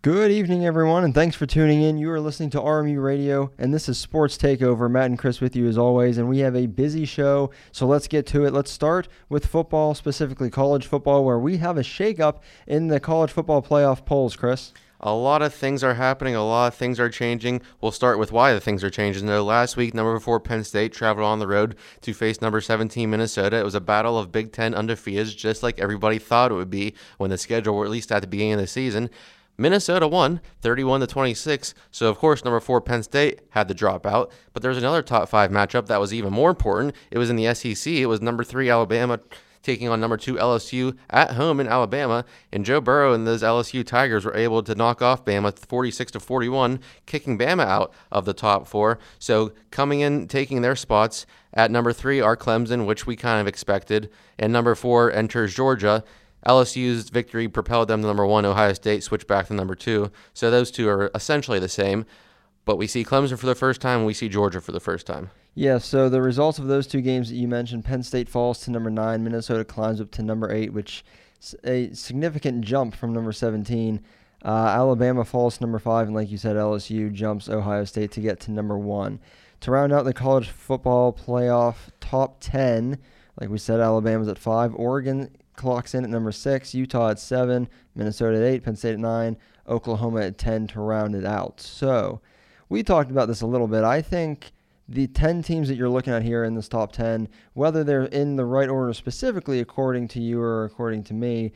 Good evening, everyone, and thanks for tuning in. You are listening to RMU Radio, and this is Sports Takeover. Matt and Chris with you as always, and we have a busy show, so let's get to it. Let's start with football, specifically college football, where we have a shakeup in the college football playoff polls, Chris. A lot of things are happening. A lot of things are changing. We'll start with why the things are changing. Though last week, number 4 Penn State traveled on the road to face number 17 Minnesota. It was a battle of Big Ten undefeateds, just like everybody thought it would be when the schedule were released at the beginning of the season. Minnesota won 31-26, so of course number 4 Penn State had to drop out. But there was another top 5 matchup that was even more important. It was in the SEC. It was number 3 Alabama taking on number 2 LSU at home in Alabama, and Joe Burrow and those LSU Tigers were able to knock off Bama 46-41, kicking Bama out of the top 4. So coming in, taking their spots at number 3 are Clemson, which we kind of expected, and number 4 enters Georgia. LSU's victory propelled them to number 1. Ohio State switched back to number 2. So those two are essentially the same. But we see Clemson for the first time, and we see Georgia for the first time. Yeah, so the results of those two games that you mentioned, Penn State falls to number 9, Minnesota climbs up to number 8, which is a significant jump from number 17. Alabama falls to number 5, and like you said, LSU jumps Ohio State to get to number 1. To round out the college football playoff top 10, like we said, Alabama's at 5, Oregon clocks in at number 6, Utah at 7, Minnesota at 8, Penn State at 9, Oklahoma at 10 to round it out. So we talked about this a little bit. I think the 10 teams that you're looking at here in this top 10, whether they're in the right order specifically according to you or according to me,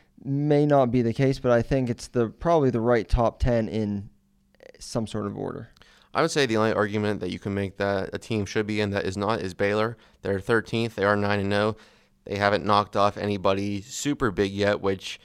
may not be the case, but I think it's probably the right top 10 in some sort of order. I would say the only argument that you can make that a team should be in that is not is Baylor. They're 13th. They are 9-0. They haven't knocked off anybody super big yet, which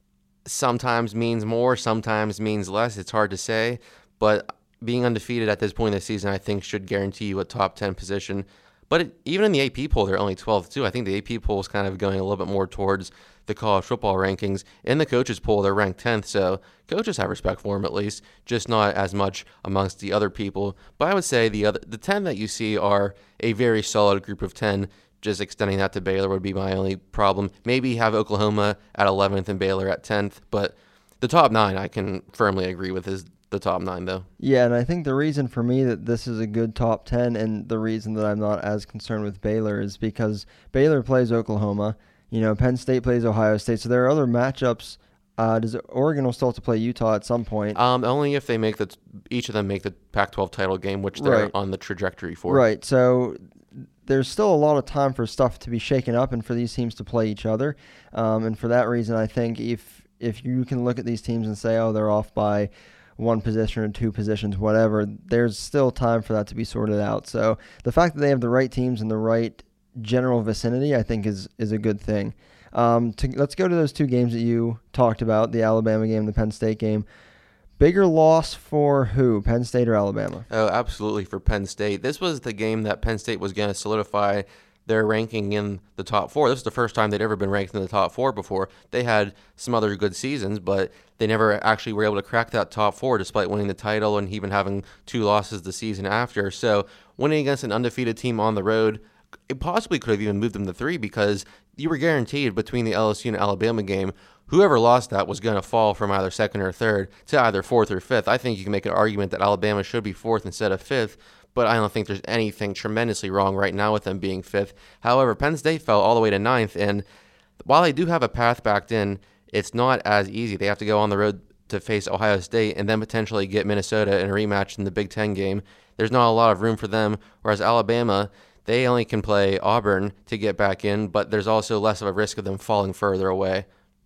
sometimes means more, sometimes means less. It's hard to say, but being undefeated at this point in the season, I think, should guarantee you a top 10 position. But even in the AP poll, they're only 12th, too. I think the AP poll is kind of going a little bit more towards the college football rankings. In the coaches poll, they're ranked 10th, so coaches have respect for them at least, just not as much amongst the other people. But I would say the 10 that you see are a very solid group of 10. Just extending that to Baylor would be my only problem. Maybe have Oklahoma at 11th and Baylor at 10th, but the top 9 I can firmly agree with is the top 9, though. Yeah, and I think the reason for me that this is a good top 10 and the reason that I'm not as concerned with Baylor is because Baylor plays Oklahoma. Penn State plays Ohio State, so there are other matchups. Oregon will still have to play Utah at some point? Only if they each of them make the Pac-12 title game, which they're on the trajectory for. Right, so there's still a lot of time for stuff to be shaken up and for these teams to play each other. And for that reason, I think if you can look at these teams and say, oh, they're off by 1 position or 2 positions, whatever, there's still time for that to be sorted out. So the fact that they have the right teams in the right general vicinity, I think, is a good thing. Let's go to those 2 games that you talked about, the Alabama game, the Penn State game. Bigger loss for who, Penn State or Alabama? Oh, absolutely for Penn State. This was the game that Penn State was going to solidify their ranking in the top 4. This is the first time they'd ever been ranked in the top 4 before. They had some other good seasons, but they never actually were able to crack that top 4 despite winning the title and even having 2 losses the season after. So winning against an undefeated team on the road, it possibly could have even moved them to 3 because you were guaranteed between the LSU and Alabama game, whoever lost that was going to fall from either 2nd or 3rd to either 4th or 5th. I think you can make an argument that Alabama should be 4th instead of 5th, but I don't think there's anything tremendously wrong right now with them being 5th. However, Penn State fell all the way to 9th, and while they do have a path back in, it's not as easy. They have to go on the road to face Ohio State and then potentially get Minnesota in a rematch in the Big Ten game. There's not a lot of room for them, whereas Alabama, they only can play Auburn to get back in, but there's also less of a risk of them falling further away.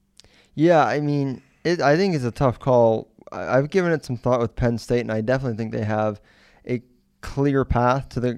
Yeah, I mean, I think it's a tough call. I've given it some thought with Penn State, and I definitely think they have a clear path to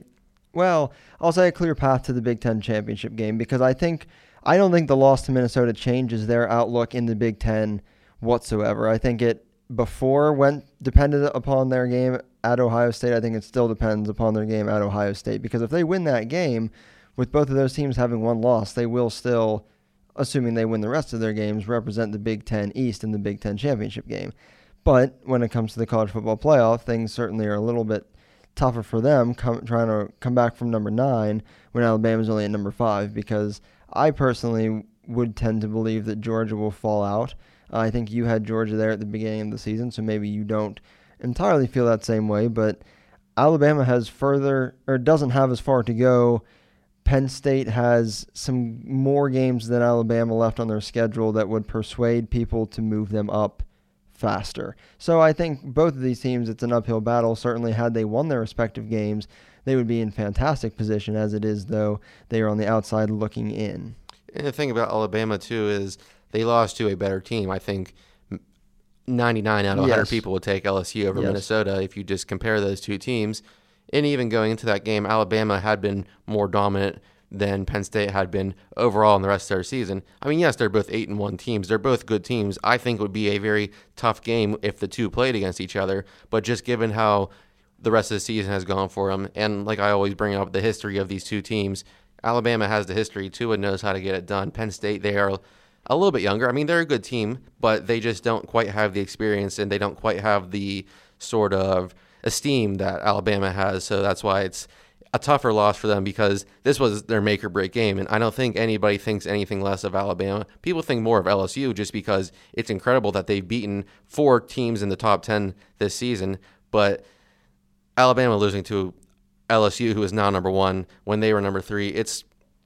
I'll say a clear path to the Big Ten championship game because I don't think the loss to Minnesota changes their outlook in the Big Ten whatsoever. I think it before went depended upon their game at Ohio State. I think it still depends upon their game at Ohio State because if they win that game, with both of those teams having 1 loss, they will still, assuming they win the rest of their games, represent the Big Ten East in the Big Ten championship game. But when it comes to the college football playoff, things certainly are a little bit tougher for them trying to come back from number 9 when Alabama's only at number 5 because I personally would tend to believe that Georgia will fall out. I think you had Georgia there at the beginning of the season, so maybe you don't entirely feel that same way, but Alabama doesn't have as far to go. Penn State has some more games than Alabama left on their schedule that would persuade people to move them up faster. So I think both of these teams, it's an uphill battle. Certainly, had they won their respective games, they would be in fantastic position. As it is, though, they are on the outside looking in. And the thing about Alabama, too, is they lost to a better team. I think 99 out of 100 people would take LSU over Minnesota if you just compare those two teams. And even going into that game, Alabama had been more dominant than Penn State had been overall in the rest of their season. I mean, yes, they're both 8-1 teams. They're both good teams. I think it would be a very tough game if the two played against each other. But just given how the rest of the season has gone for them, and like I always bring up the history of these two teams, Alabama has the history too and knows how to get it done. Penn State, they are a little bit younger. I mean, they're a good team, but they just don't quite have the experience and they don't quite have the sort of esteem that Alabama has. So that's why it's a tougher loss for them, because this was their make or break game. And I don't think anybody thinks anything less of Alabama. People think more of LSU just because it's incredible that they've beaten 4 teams in the top 10 this season. But Alabama losing to LSU, who is now number 1, when they were number 3, it's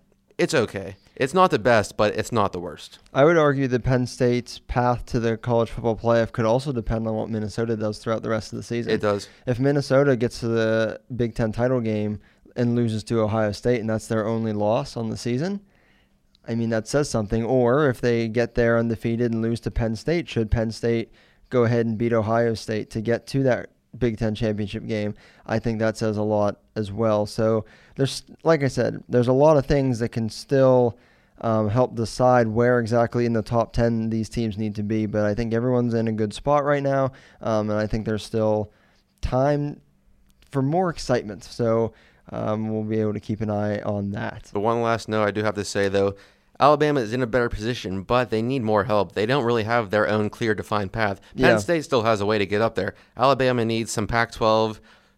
okay. It's not the best, but it's not the worst. I would argue that Penn State's path to the college football playoff could also depend on what Minnesota does throughout the rest of the season. It does. If Minnesota gets to the Big Ten title game and loses to Ohio State, and that's their only loss on the season, I mean, that says something. Or if they get there undefeated and lose to Penn State, should Penn State go ahead and beat Ohio State to get to that Big Ten championship game, I think that says a lot as well. So there's, like I said, there's a lot of things that can still help decide where exactly in the top 10 these teams need to be. But I think everyone's in a good spot right now, and I think there's still time for more excitement. So we'll be able to keep an eye on that. The one last note I do have to say, though, Alabama is in a better position, but they need more help. They don't really have their own clear, defined path. Penn State still has a way to get up there. Alabama needs some Pac-12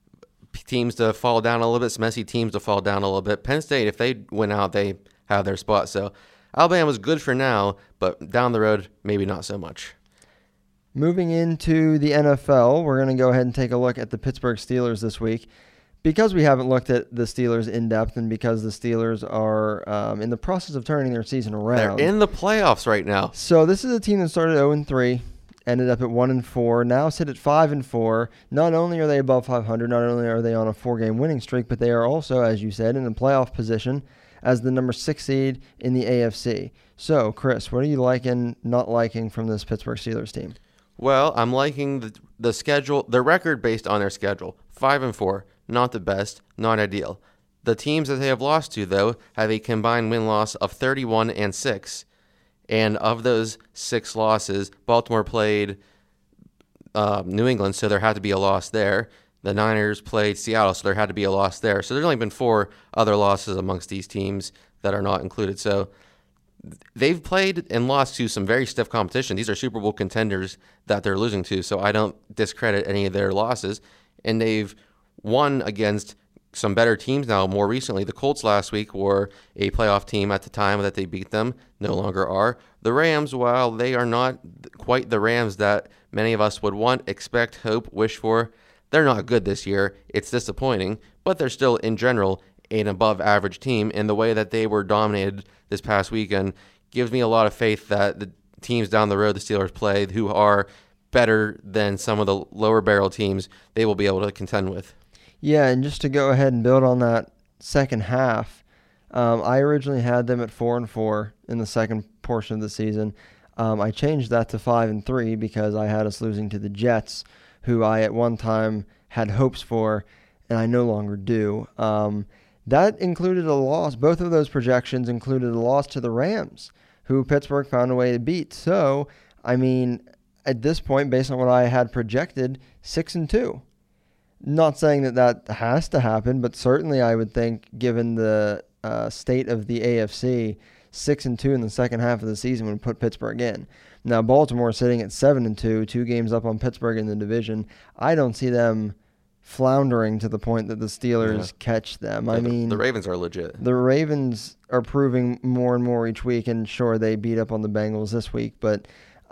teams to fall down a little bit, some SEC teams to fall down a little bit. Penn State, if they win out, they have their spot. So Alabama's good for now, but down the road, maybe not so much. Moving into the NFL, we're going to go ahead and take a look at the Pittsburgh Steelers this week. Because we haven't looked at the Steelers in depth, and because the Steelers are in the process of turning their season around. They're in the playoffs right now. So this is a team that started 0-3, ended up at 1-4, now sit at 5-4. Not only are they above 500, not only are they on a 4-game winning streak, but they are also, as you said, in a playoff position as the number 6 seed in the AFC. So, Chris, what are you liking, not liking from this Pittsburgh Steelers team? Well, I'm liking the schedule, the record based on their schedule. 5-4. Not the best, not ideal. The teams that they have lost to, though, have a combined win-loss of 31-6. And of those 6 losses, Baltimore played New England, so there had to be a loss there. The Niners played Seattle, so there had to be a loss there. So there's only been 4 other losses amongst these teams that are not included. So they've played and lost to some very stiff competition. These are Super Bowl contenders that they're losing to, so I don't discredit any of their losses. And they've won against some better teams now more recently. The Colts last week were a playoff team at the time that they beat them, no longer are. The Rams, while they are not quite the Rams that many of us would want, expect, hope, wish for, they're not good this year. It's disappointing, but they're still, in general, an above-average team, and the way that they were dominated this past weekend gives me a lot of faith that the teams down the road the Steelers play, who are better than some of the lower-barrel teams, they will be able to contend with. Yeah, and just to go ahead and build on that second half, I originally had them at 4-4 in the second portion of the season. I changed that to 5-3 because I had us losing to the Jets, who I at one time had hopes for, and I no longer do. That included a loss. Both of those projections included a loss to the Rams, who Pittsburgh found a way to beat. So, I mean, at this point, based on what I had projected, 6-2. Not saying that has to happen, but certainly I would think, given the state of the AFC, 6-2 in the second half of the season would put Pittsburgh in. Now, Baltimore sitting at 7-2, 2 games up on Pittsburgh in the division. I don't see them floundering to the point that the Steelers catch them. I mean, the Ravens are legit. The Ravens are proving more and more each week, and sure, they beat up on the Bengals this week, but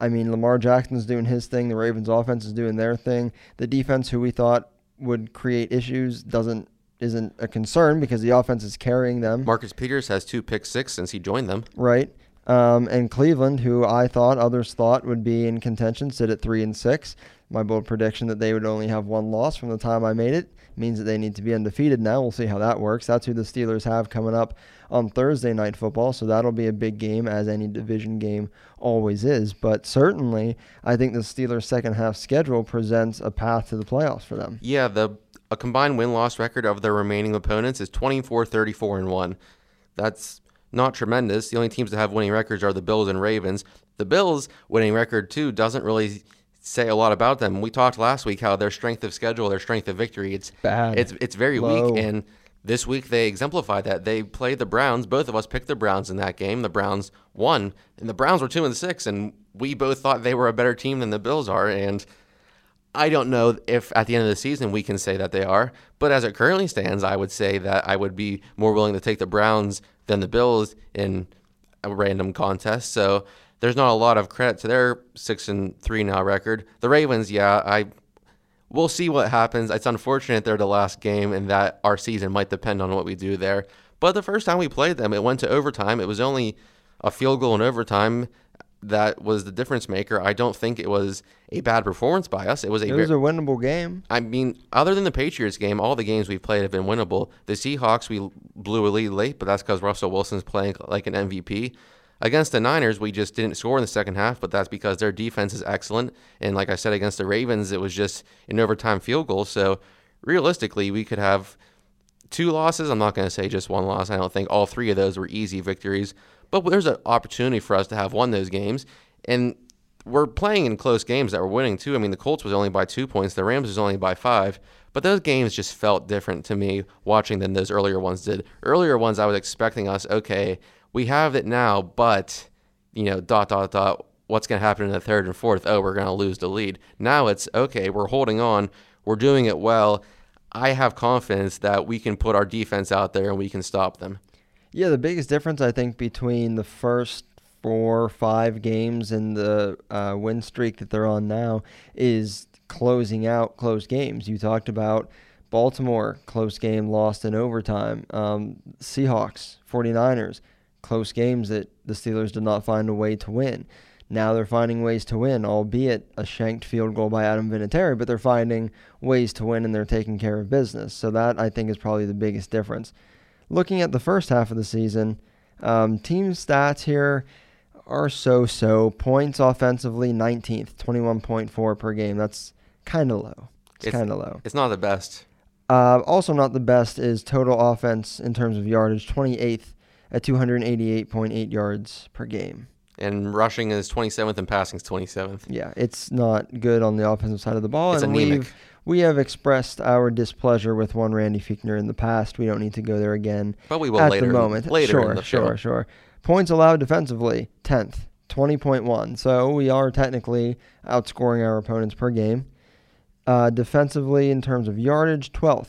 I mean, Lamar Jackson's doing his thing. The Ravens offense is doing their thing. The defense, who we thought would create issues, isn't a concern because the offense is carrying them. Marcus Peters has 2 pick six since he joined them. Right. And Cleveland, who others thought would be in contention, sit at 3-6. My bold prediction that they would only have one loss from the time I made it means that they need to be undefeated now. We'll see how that works. That's who the Steelers have coming up on Thursday Night Football, so that'll be a big game, as any division game always is. But certainly, I think the Steelers' second half schedule presents a path to the playoffs for them. Yeah, a combined win-loss record of their remaining opponents is 24-34-1. That's not tremendous. The only teams that have winning records are the Bills and Ravens. The Bills' winning record, too, doesn't really say a lot about them. We talked last week how their strength of schedule, their strength of victory, it's bad. It's very low. weak, and this week they exemplified that. They played the Browns. Both of us picked the Browns in that game. The Browns won, and the Browns were 2-6, and we both thought they were a better team than the Bills are, and I don't know if at the end of the season we can say that they are, but as it currently stands, I would say that I would be more willing to take the Browns than the Bills in a random contest. So there's not a lot of credit to their 6-3 now record. The Ravens, we'll see what happens. It's unfortunate they're the last game and that our season might depend on what we do there. But the first time we played them, it went to overtime. It was only a field goal in overtime that was the difference maker. I don't think it was a bad performance by us. It was a winnable game. I mean, other than the Patriots game, all the games we've played have been winnable. The Seahawks, we blew a lead late, but that's because Russell Wilson's playing like an MVP. Against the Niners, we just didn't score in the second half, but that's because their defense is excellent. And like I said, against the Ravens, it was just an overtime field goal. So realistically, we could have 2 losses. I'm not going to say just 1 loss. I don't think all 3 of those were easy victories. But there's an opportunity for us to have won those games. And we're playing in close games that we're winning, too. I mean, the Colts was only by 2 points. The Rams was only by 5. But those games just felt different to me watching than those earlier ones did. Earlier ones, I was expecting us, okay, we have it now, but, what's going to happen in the third and fourth? Oh, we're going to lose the lead. Now it's, okay, we're holding on. We're doing it well. I have confidence that we can put our defense out there and we can stop them. Yeah, the biggest difference, I think, between the first 4 or 5 games and the win streak that they're on now is closing out close games. You talked about Baltimore, close game, lost in overtime. Seahawks, 49ers, close games that the Steelers did not find a way to win. Now they're finding ways to win, albeit a shanked field goal by Adam Vinatieri, but they're finding ways to win and they're taking care of business. So that, I think, is probably the biggest difference. Looking at the first half of the season, team stats here are so-so. Points offensively, 19th, 21.4 per game. That's kind of low. It's kind of low. It's not the best. Also not the best is total offense in terms of yardage, 28th at 288.8 yards per game. And rushing is 27th and passing is 27th. Yeah, it's not good on the offensive side of the ball. It's and anemic. We have expressed our displeasure with one Randy Fichtner in the past. We don't need to go there again. But we will at later. The moment. Later in the show. Sure. Points allowed defensively, 10th, 20.1. So we are technically outscoring our opponents per game. Defensively, in terms of yardage, 12th,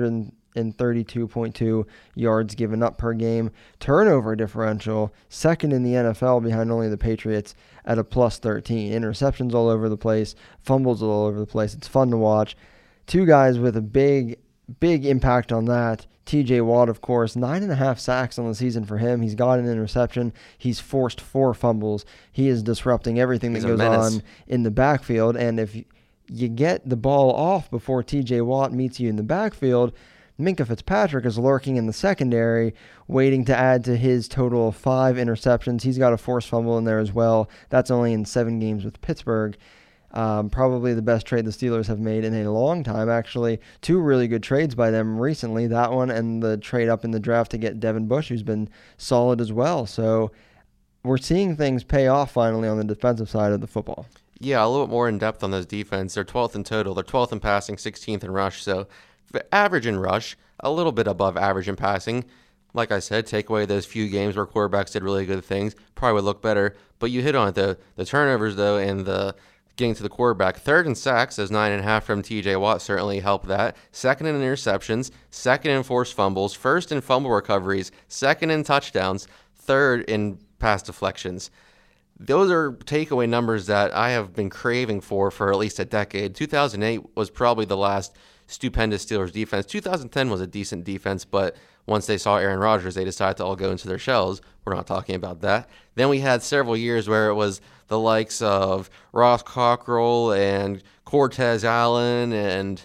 332.2 yards given up per game. Turnover differential, second in the NFL behind only the Patriots at a plus 13. Interceptions all over the place, fumbles all over the place. It's fun to watch. 2 guys with a big impact on that. TJ Watt, of course, 9.5 sacks on the season for him. He's got an interception. He's forced 4 fumbles. He is disrupting everything that goes on in the backfield. And if you get the ball off before TJ Watt meets you in the backfield, Minkah Fitzpatrick is lurking in the secondary, waiting to add to his total of 5 interceptions. He's got a forced fumble in there as well. That's only in 7 games with Pittsburgh. Probably the best trade the Steelers have made in a long time, actually. 2 really good trades by them recently, that one and the trade up in the draft to get Devin Bush, who's been solid as well. So we're seeing things pay off finally on the defensive side of the football. Yeah, a little bit more in depth on those defense. They're 12th in total. They're 12th in passing, 16th in rush. So average in rush, a little bit above average in passing. Like I said, take away those few games where quarterbacks did really good things, probably would look better. But you hit on it, the turnovers, though, and the getting to the quarterback. 3rd in sacks, those 9.5 from TJ Watt certainly helped that. 2nd in interceptions, 2nd in forced fumbles, 1st in fumble recoveries, 2nd in touchdowns, 3rd in pass deflections. Those are takeaway numbers that I have been craving for at least a decade. 2008 was probably the last stupendous Steelers defense. 2010 was a decent defense, but once they saw Aaron Rodgers, they decided to all go into their shells. We're not talking about that. Then we had several years where it was the likes of Ross Cockrell and Cortez Allen and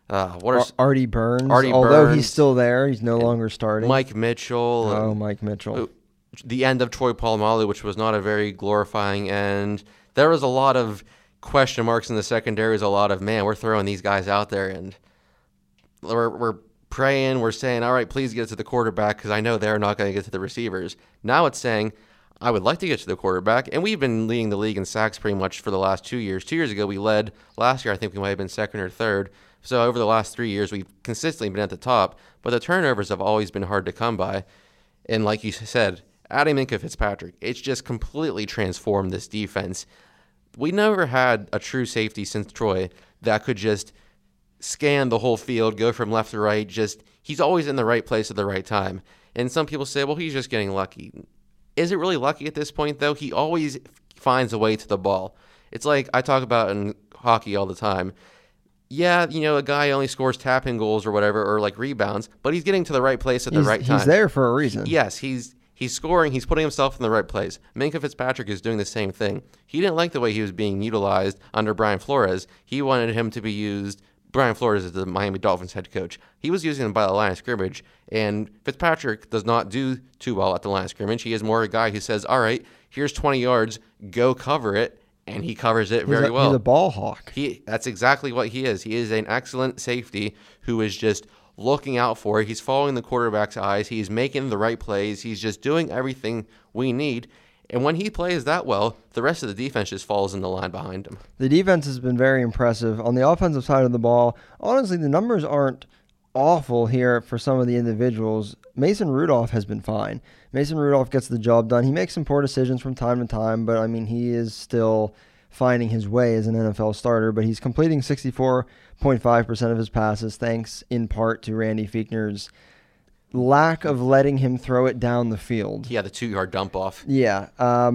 Artie Burns. Artie Although Burns, he's still there, he's no longer starting. Mike Mitchell. Oh, Mike Mitchell. The end of Troy Polamalu, which was not a very glorifying end. There was a lot of question marks in the secondary. There's a lot of, man, we're throwing these guys out there and we're praying. We're saying, all right, please get to the quarterback because I know they're not going to get to the receivers. Now it's saying, I would like to get to the quarterback. And we've been leading the league in sacks pretty much for the last 2 years. 2 years ago, we led. Last year, I think we might have been second or third. So over the last 3 years, we've consistently been at the top. But the turnovers have always been hard to come by. And like you said, adding Minkah Fitzpatrick, it's just completely transformed this defense. We never had a true safety since Troy that could just scan the whole field, go from left to right. He's always in the right place at the right time. And some people say, well, he's just getting lucky. Is it really lucky at this point, though? He always finds a way to the ball. It's like I talk about in hockey all the time. Yeah, a guy only scores tap-in goals or whatever, or like rebounds, but he's getting to the right place at the right time. He's there for a reason. Yes, he's scoring. He's putting himself in the right place. Minkah Fitzpatrick is doing the same thing. He didn't like the way he was being utilized under Brian Flores. He wanted him to be used. Brian Flores is the Miami Dolphins head coach. He was using him by the line of scrimmage, and Fitzpatrick does not do too well at the line of scrimmage. He is more a guy who says, all right, here's 20 yards, go cover it, and he covers it very well. He's a ball hawk. That's exactly what he is. He is an excellent safety who is just looking out for it. He's following the quarterback's eyes. He's making the right plays. He's just doing everything we need. And when he plays that well, the rest of the defense just falls in the line behind him. The defense has been very impressive. On the offensive side of the ball, honestly, the numbers aren't awful here for some of the individuals. Mason Rudolph has been fine. Mason Rudolph gets the job done. He makes some poor decisions from time to time, but, he is still finding his way as an NFL starter. But he's completing 64.5% of his passes, thanks in part to Randy Fichtner's lack of letting him throw it down the field. Yeah, the 2-yard dump off. Yeah,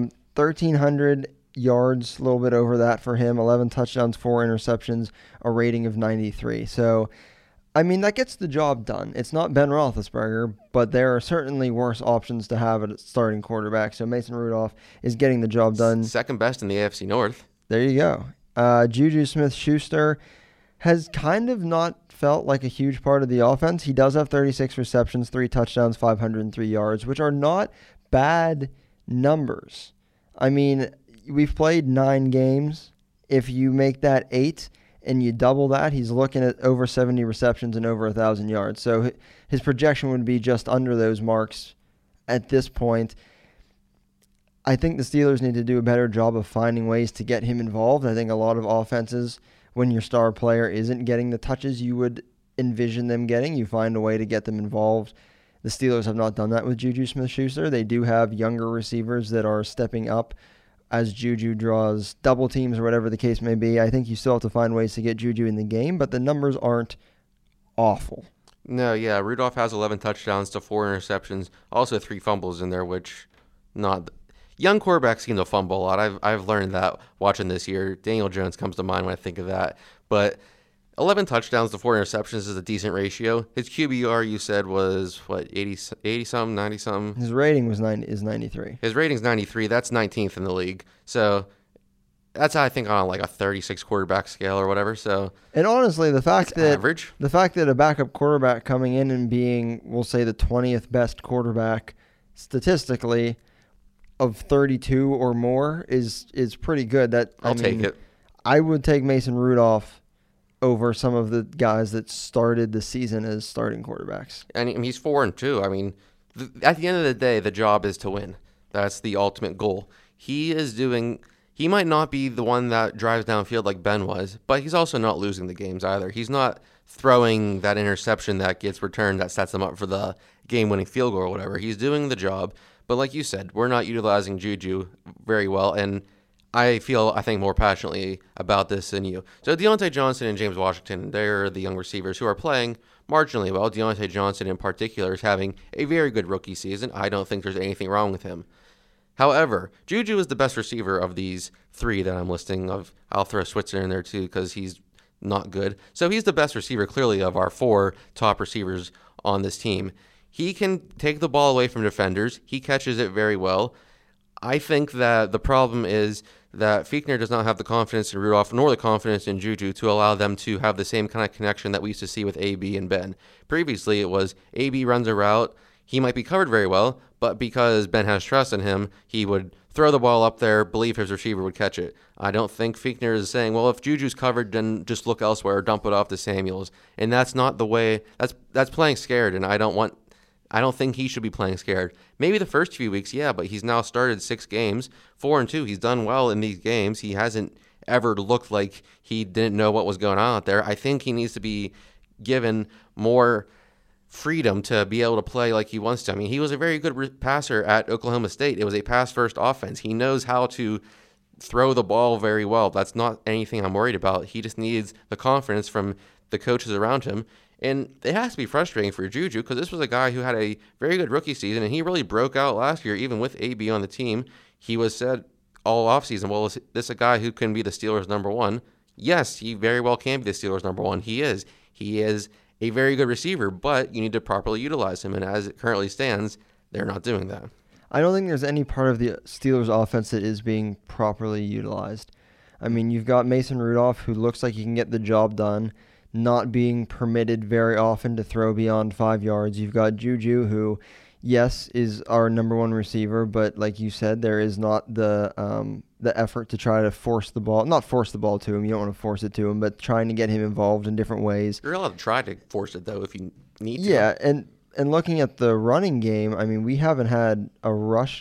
1,300 yards, a little bit over that for him, 11 touchdowns, 4 interceptions, a rating of 93. So, that gets the job done. It's not Ben Roethlisberger, but there are certainly worse options to have at starting quarterback. So Mason Rudolph is getting the job done. Second best in the AFC North. There you go. Juju Smith-Schuster has kind of not felt like a huge part of the offense. He does have 36 receptions, 3 touchdowns, 503 yards, which are not bad numbers. We've played 9 games. If you make that 8 and you double that, he's looking at over 70 receptions and over 1,000 yards. So his projection would be just under those marks at this point. I think the Steelers need to do a better job of finding ways to get him involved. I think a lot of offenses, when your star player isn't getting the touches you would envision them getting, you find a way to get them involved. The Steelers have not done that with Juju Smith-Schuster. They do have younger receivers that are stepping up as Juju draws double teams or whatever the case may be. I think you still have to find ways to get Juju in the game, but the numbers aren't awful. No, yeah, Rudolph has 11 touchdowns to 4 interceptions, also 3 fumbles in there, which not... Young quarterbacks seem to fumble a lot. I've learned that watching this year. Daniel Jones comes to mind when I think of that. But 11 touchdowns to 4 interceptions is a decent ratio. His QBR, you said, was, 80-something, 90-something? His rating is 93. His rating's 93. That's 19th in the league. So that's, I think, on like a 36 quarterback scale or whatever. So, and honestly, the fact that a backup quarterback coming in and being, we'll say, the 20th best quarterback statistically of 32 or more is pretty good. I'll take it. I would take Mason Rudolph over some of the guys that started the season as starting quarterbacks. And he's 4-2. At the end of the day, the job is to win. That's the ultimate goal. He might not be the one that drives downfield like Ben was, but he's also not losing the games either. He's not throwing that interception that gets returned that sets him up for the game-winning field goal or whatever. He's doing the job. But like you said, we're not utilizing Juju very well, and I think more passionately about this than you. So Deontay Johnson and James Washington, they're the young receivers who are playing marginally well. Deontay Johnson in particular is having a very good rookie season. I don't think there's anything wrong with him. However, Juju is the best receiver of these three that I'm listing. I'll throw Switzer in there too because he's not good. So he's the best receiver clearly of our four top receivers on this team. He can take the ball away from defenders. He catches it very well. I think that the problem is that Fichtner does not have the confidence in Rudolph nor the confidence in Juju to allow them to have the same kind of connection that we used to see with AB and Ben. Previously, it was AB runs a route. He might be covered very well, but because Ben has trust in him, he would throw the ball up there, believe his receiver would catch it. I don't think Fichtner is saying, well, if Juju's covered, then just look elsewhere or dump it off to Samuels. And that's not the way. That's playing scared, and I don't think he should be playing scared. Maybe the first few weeks, yeah, but he's now started 6 games, 4-2. He's done well in these games. He hasn't ever looked like he didn't know what was going on out there. I think he needs to be given more freedom to be able to play like he wants to. I mean, he was a very good passer at Oklahoma State. It was a pass-first offense. He knows how to throw the ball very well. That's not anything I'm worried about. He just needs the confidence from the coaches around him. And it has to be frustrating for Juju because this was a guy who had a very good rookie season, and he really broke out last year, even with AB on the team. He was said all offseason, well, is this a guy who can be the Steelers' number one? Yes, he very well can be the Steelers' number one. He is. He is a very good receiver, but you need to properly utilize him. And as it currently stands, they're not doing that. I don't think there's any part of the Steelers' offense that is being properly utilized. I mean, you've got Mason Rudolph, who looks like he can get the job done, not being permitted very often to throw beyond 5 yards. You've got Juju, who, yes, is our number one receiver, but like you said, there is not the effort to try to not force the ball to him. You don't want to force it to him, but trying to get him involved in different ways. You're allowed to try to force it, though, if you need to. Yeah, and looking at the running game, I mean, we haven't had a rush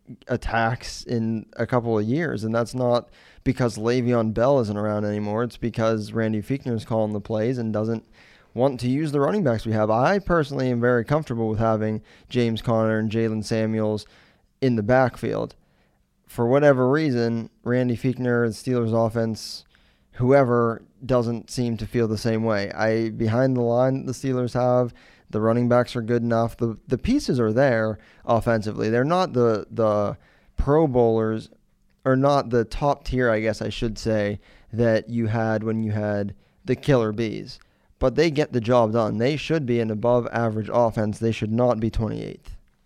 attacks in a couple of years, and that's not because Le'Veon Bell isn't around anymore. It's because Randy Fichtner is calling the plays and doesn't want to use the running backs we have. I personally am very comfortable with having James Conner and Jalen Samuels in the backfield. For whatever reason, Randy Fichtner, the Steelers offense, whoever, doesn't seem to feel the same way. Behind the line the Steelers have, the running backs are good enough. The pieces are there offensively. They're not the Pro Bowlers, or not the top tier, I guess I should say, that you had when you had the Killer Bees. But they get the job done. They should be an above-average offense. They should not be 28th.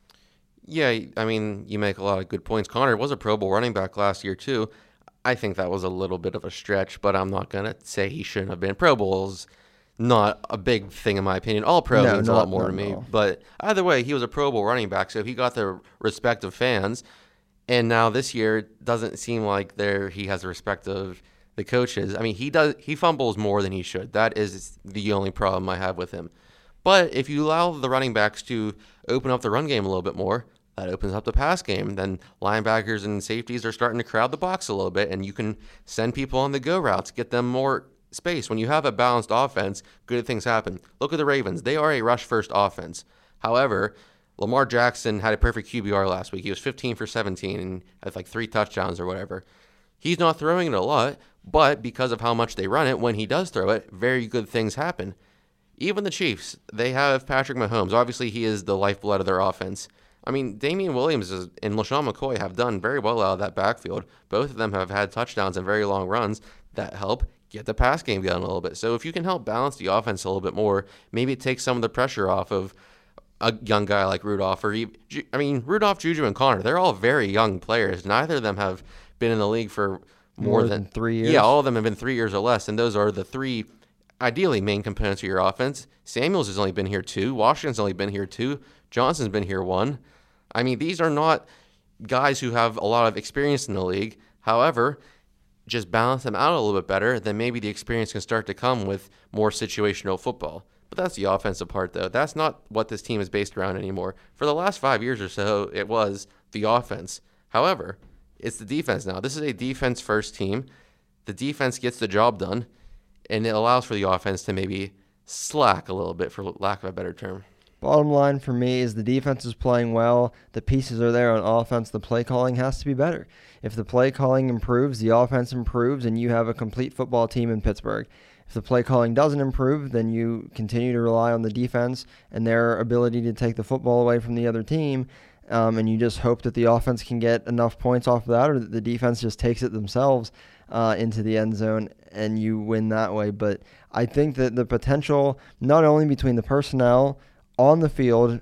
Yeah, I mean, you make a lot of good points. Conner was a Pro Bowl running back last year, too. I think that was a little bit of a stretch, but I'm not going to say he shouldn't have been. Pro Bowl's not a big thing, in my opinion. All Pro means a lot more to me. But either way, he was a Pro Bowl running back, so he got the respect of fans. And now this year, it doesn't seem like he has the respect of the coaches. I mean, he fumbles more than he should. That is the only problem I have with him. But if you allow the running backs to open up the run game a little bit more, that opens up the pass game. Then linebackers and safeties are starting to crowd the box a little bit, and you can send people on the go routes, get them more space. When you have a balanced offense, good things happen. Look at the Ravens. They are a rush-first offense. However, Lamar Jackson had a perfect QBR last week. He was 15 for 17 and had like 3 touchdowns or whatever. He's not throwing it a lot, but because of how much they run it, when he does throw it, very good things happen. Even the Chiefs, they have Patrick Mahomes. Obviously, he is the lifeblood of their offense. I mean, Damian Williams and LaShawn McCoy have done very well out of that backfield. Both of them have had touchdowns and very long runs that help get the pass game going a little bit. So if you can help balance the offense a little bit more, maybe it takes some of the pressure off of a young guy like Rudolph. Rudolph, Juju, and Conner, they're all very young players. Neither of them have been in the league for more than 3 years. Yeah, all of them have been 3 years or less, and those are the 3 ideally main components of your offense. Samuels has only been here 2. Washington's only been here 2. Johnson's been here 1. I mean, these are not guys who have a lot of experience in the league. However, just balance them out a little bit better, then maybe the experience can start to come with more situational football. But that's the offensive part, though. That's not what this team is based around anymore. For the last 5 years or so, it was the offense. However, it's the defense now. This is a defense-first team. The defense gets the job done, and it allows for the offense to maybe slack a little bit, for lack of a better term. Bottom line for me is the defense is playing well. The pieces are there on offense. The play calling has to be better. If the play calling improves, the offense improves, and you have a complete football team in Pittsburgh. If the play calling doesn't improve, then you continue to rely on the defense and their ability to take the football away from the other team, and you just hope that the offense can get enough points off of that, or that the defense just takes it themselves into the end zone and you win that way. But I think that the potential, not only between the personnel on the field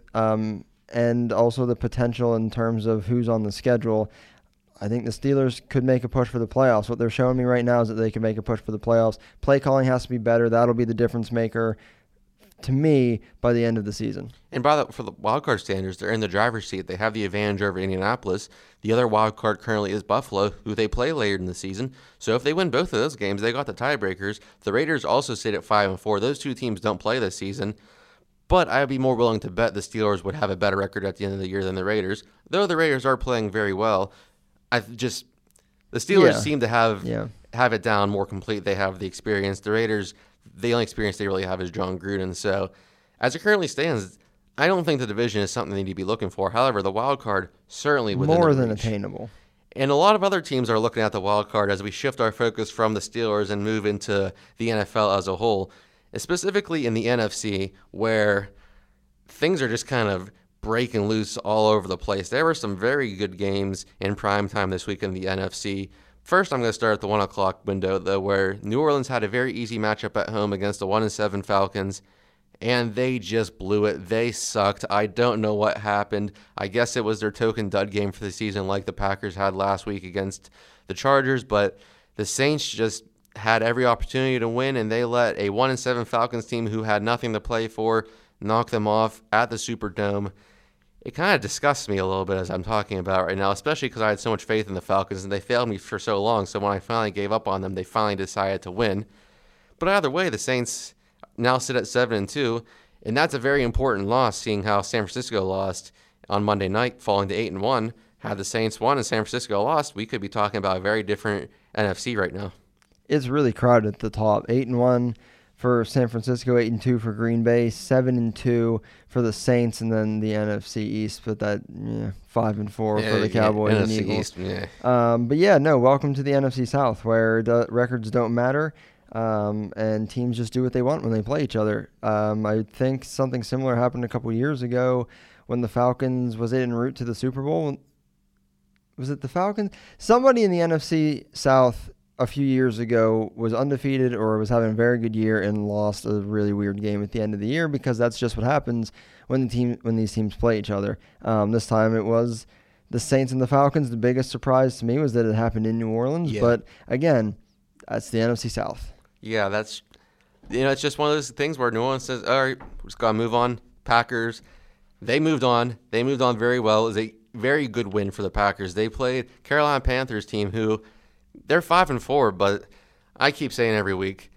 and also the potential in terms of who's on the schedule, I think the Steelers could make a push for the playoffs. What they're showing me right now is that they can make a push for the playoffs. Play calling has to be better. That'll be the difference maker, to me, by the end of the season. And for the wildcard standards, they're in the driver's seat. They have the advantage over Indianapolis. The other wildcard currently is Buffalo, who they play later in the season. So if they win both of those games, they got the tiebreakers. The Raiders also sit at 5-4. Those two teams don't play this season. But I would be more willing to bet the Steelers would have a better record at the end of the year than the Raiders. Though the Raiders are playing very well, the Steelers seem to have it down more complete. They have the experience. The Raiders, the only experience they really have is John Gruden. So as it currently stands, I don't think the division is something they need to be looking for. However, the wild card certainly within more the than reach. Attainable. And a lot of other teams are looking at the wild card as we shift our focus from the Steelers and move into the NFL as a whole, specifically in the NFC, where things are just kind of breaking loose all over the place. There were some very good games in prime time this week in the NFC. First, I'm going to start at the 1 o'clock window, though, where New Orleans had a very easy matchup at home against the 1-7 Falcons, and they just blew it. They sucked. I don't know what happened. I guess it was their token dud game for the season like the Packers had last week against the Chargers, but the Saints just had every opportunity to win, and they let a 1-7 Falcons team who had nothing to play for knock them off at the Superdome. It kind of disgusts me a little bit as I'm talking about right now, especially because I had so much faith in the Falcons and they failed me for so long. So when I finally gave up on them, they finally decided to win. But either way, the Saints now sit at 7-2, and that's a very important loss, seeing how San Francisco lost on Monday night, falling to 8-1. Had the Saints won and San Francisco lost, we could be talking about a very different NFC right now. It's really crowded at the top. 8-1 for San Francisco, 8-2 for Green Bay, 7-2 for the Saints, and then the NFC East. But that 5-4 for the Cowboys and NFC Eagles. East, But welcome to the NFC South, where the records don't matter, and teams just do what they want when they play each other. I think something similar happened a couple years ago when the Falcons was it en route to the Super Bowl. Was it the Falcons? Somebody in the NFC South a few years ago was undefeated or was having a very good year and lost a really weird game at the end of the year, because that's just what happens when these teams play each other. This time it was the Saints and the Falcons. The biggest surprise to me was that it happened in New Orleans. Yeah. But again, that's the NFC South. Yeah, that's it's just one of those things where New Orleans says, all right, we're just gotta move on. Packers, they moved on. They moved on very well. It was a very good win for the Packers. They played Carolina Panthers team who they're 5-4, but I keep saying every week,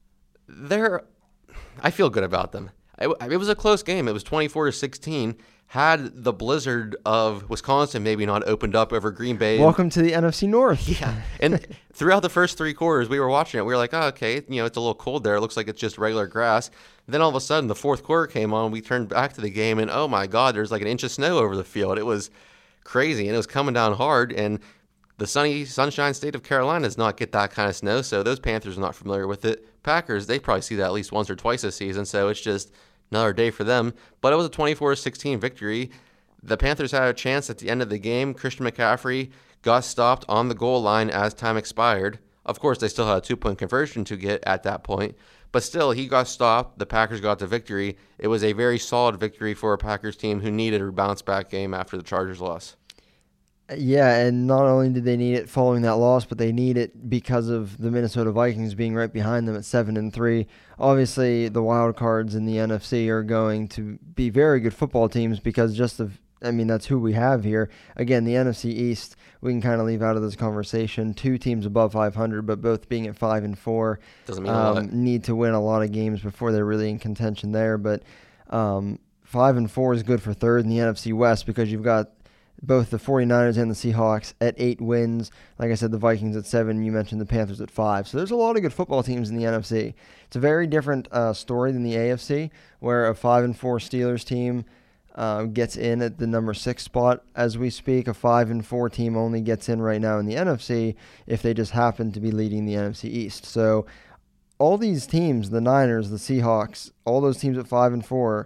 I feel good about them. It was a close game. It was 24-16. Had the blizzard of Wisconsin maybe not opened up over Green Bay. Welcome to the NFC North. Yeah, and throughout the first three quarters, we were watching it. We were like, oh, okay, it's a little cold there. It looks like it's just regular grass. Then all of a sudden, the fourth quarter came on. We turned back to the game, and oh my God, there's like an inch of snow over the field. It was crazy, and it was coming down hard, and the sunshine state of Carolina does not get that kind of snow, so those Panthers are not familiar with it. Packers, they probably see that at least once or twice this season, so it's just another day for them. But it was a 24-16 victory. The Panthers had a chance at the end of the game. Christian McCaffrey got stopped on the goal line as time expired. Of course, they still had a 2-point conversion to get at that point, but still, he got stopped. The Packers got the victory. It was a very solid victory for a Packers team who needed a bounce-back game after the Chargers loss. Yeah, and not only did they need it following that loss, but they need it because of the Minnesota Vikings being right behind them at 7-3. Obviously, the wild cards in the NFC are going to be very good football teams because that's who we have here. Again, the NFC East, we can kind of leave out of this conversation. Two teams above 500, but both being at 5-4. Doesn't mean a lot. Need to win a lot of games before they're really in contention there. But 5-4 is good for third in the NFC West because you've got both the 49ers and the Seahawks at 8 wins. Like I said, the Vikings at 7. You mentioned the Panthers at 5. So there's a lot of good football teams in the NFC. It's a very different story than the AFC, where a 5-4 Steelers team gets in at the number 6 spot as we speak. A 5-4 team only gets in right now in the NFC if they just happen to be leading the NFC East. So all these teams, the Niners, the Seahawks, all those teams at 5-4,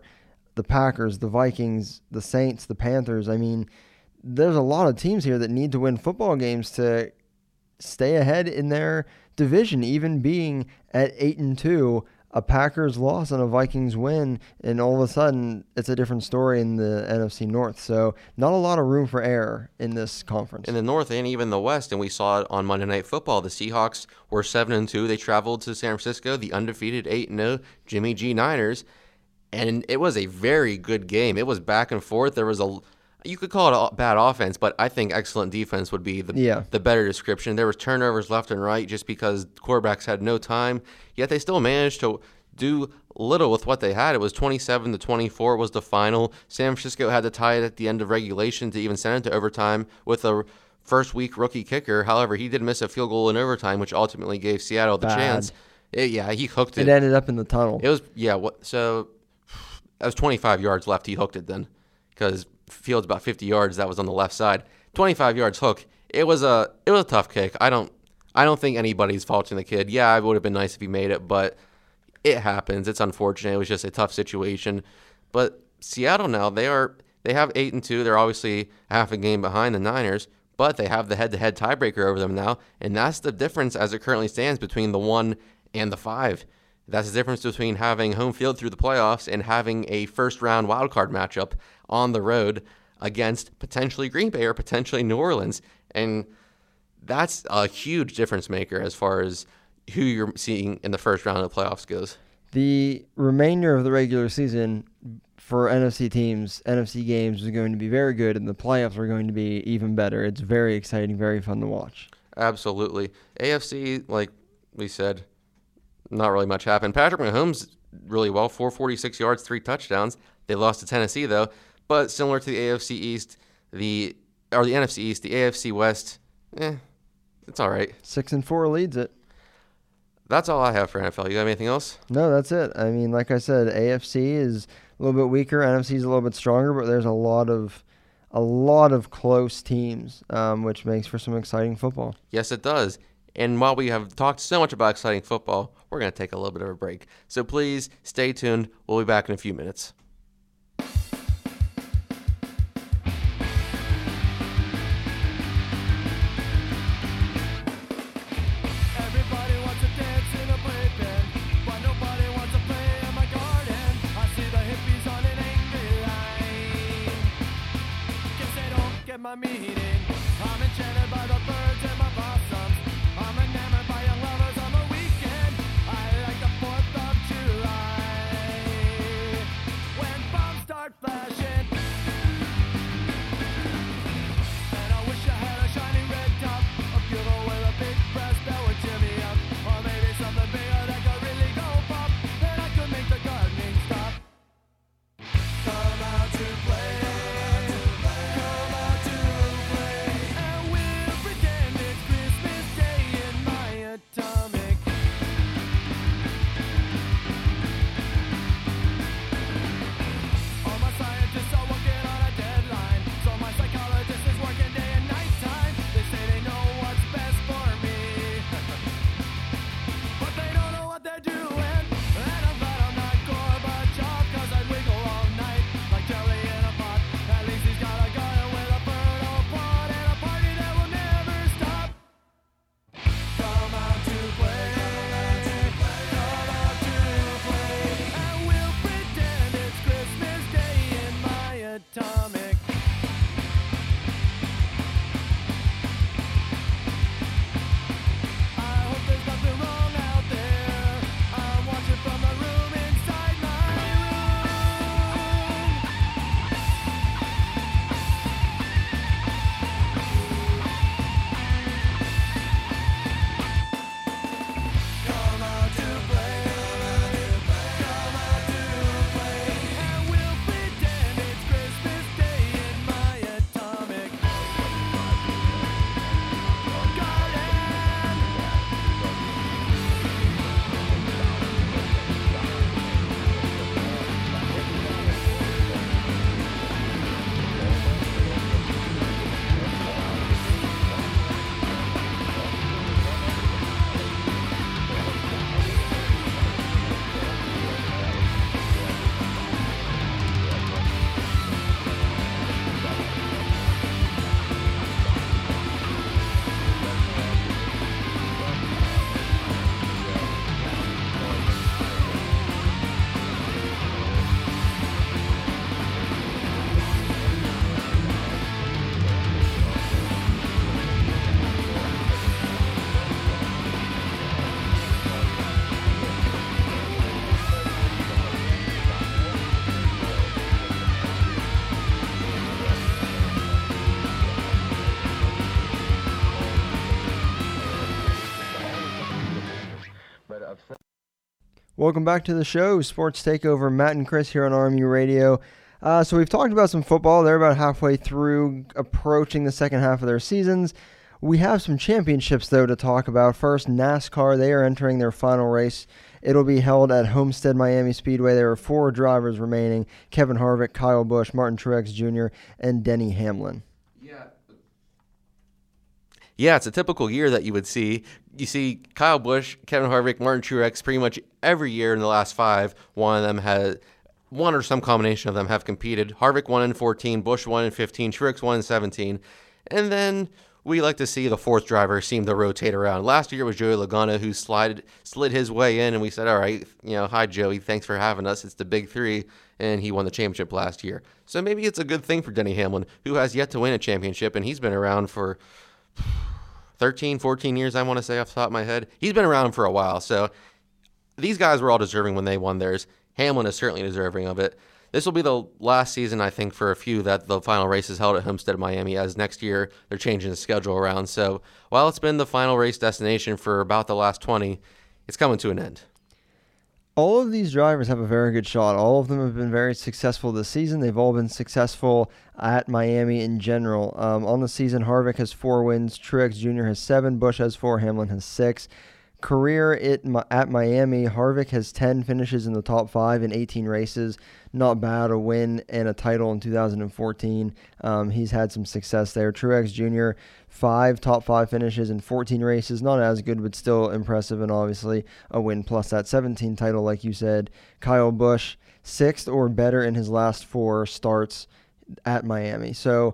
the Packers, the Vikings, the Saints, the Panthers. I mean, there's a lot of teams here that need to win football games to stay ahead in their division, even being at 8-2. A Packers loss and a Vikings win, and all of a sudden it's a different story in the NFC North. So not a lot of room for error in this conference. In the North and even the West, and we saw it on Monday Night Football. The Seahawks were 7-2. They traveled to San Francisco, the undefeated 8-0 Jimmy G Niners, and it was a very good game. It was back and forth. There was you could call it a bad offense, but I think excellent defense would be the better description. There was turnovers left and right just because quarterbacks had no time, yet they still managed to do little with what they had. It was 27-24 was the final. San Francisco had to tie it at the end of regulation to even send it to overtime with a first-week rookie kicker. However, he did miss a field goal in overtime, which ultimately gave Seattle the chance. He hooked it. It ended up in the tunnel. It was, so that was 25 yards left. He hooked it then because field's about 50 yards. That was on the left side. 25 yards hook. It was a tough kick. I don't think anybody's faulting the kid. Yeah, it would have been nice if he made it, but it happens. It's unfortunate. It was just a tough situation. But Seattle now, they have 8-2. They're obviously half a game behind the Niners, but they have the head-to-head tiebreaker over them now, and that's the difference as it currently stands between the 1 and the 5. That's the difference between having home field through the playoffs and having a first-round wildcard matchup on the road against potentially Green Bay or potentially New Orleans. And that's a huge difference maker as far as who you're seeing in the first round of the playoffs goes. The remainder of the regular season for NFC teams, NFC games, is going to be very good, and the playoffs are going to be even better. It's very exciting, very fun to watch. Absolutely. AFC, like we said, not really much happened. Patrick Mahomes really well, 446 yards, 3 touchdowns. They lost to Tennessee, though. But similar to the AFC East, the NFC East, the AFC West, it's all right. 6-4 leads it. That's all I have for NFL. You got anything else? No, that's it. I mean, like I said, AFC is a little bit weaker. NFC is a little bit stronger, but there's a lot of close teams, which makes for some exciting football. Yes, it does. And while we have talked so much about exciting football, we're going to take a little bit of a break. So please stay tuned. We'll be back in a few minutes. My meaning. I'm enchanted by the birds and my blossoms. I'm enamored by young lovers on the weekend. I like the 4th of July when bombs start flashing. And I wish I had a shiny red top, a bugle with a big brass bell would cheer me up, or maybe something bigger that could really go pop. Then I could make the gardening stop. Come out to play. Welcome back to the show, Sports Takeover. Matt and Chris here on RMU Radio. So we've talked about some football. They're about halfway through, approaching the second half of their seasons. We have some championships, though, to talk about. First, NASCAR. They are entering their final race. It'll be held at Homestead Miami Speedway. There are 4 drivers remaining: Kevin Harvick, Kyle Busch, Martin Truex Jr., and Denny Hamlin. Yeah, it's a typical year that you would see. You see Kyle Busch, Kevin Harvick, Martin Truex pretty much every year in the last 5. One or some combination of them have competed. Harvick won in 14, Busch won in 15, Truex won in 17. And then we like to see the 4th driver seem to rotate around. Last year was Joey Logano, who slid his way in, and we said, all right, hi, Joey, thanks for having us. It's the big 3, and he won the championship last year. So maybe it's a good thing for Denny Hamlin, who has yet to win a championship, and he's been around for 13, 14 years, I want to say off the top of my head. He's been around for a while, so these guys were all deserving when they won theirs. Hamlin is certainly deserving of it. This will be the last season, I think, for a few that the final race is held at Homestead, Miami, as next year they're changing the schedule around. So while it's been the final race destination for about the last 20, it's coming to an end. All of these drivers have a very good shot. All of them have been very successful this season. They've all been successful at Miami in general. On the season, Harvick has 4 wins, Truex Jr. has 7, Busch has 4, Hamlin has 6. Career at Miami, Harvick has 10 finishes in the top 5 in 18 races. Not bad, a win and a title in 2014. He's had some success there. Truex Jr., 5 top 5 finishes in 14 races. Not as good, but still impressive, and obviously a win plus that 17 title, like you said. Kyle Busch, 6th or better in his last 4 starts at Miami. So,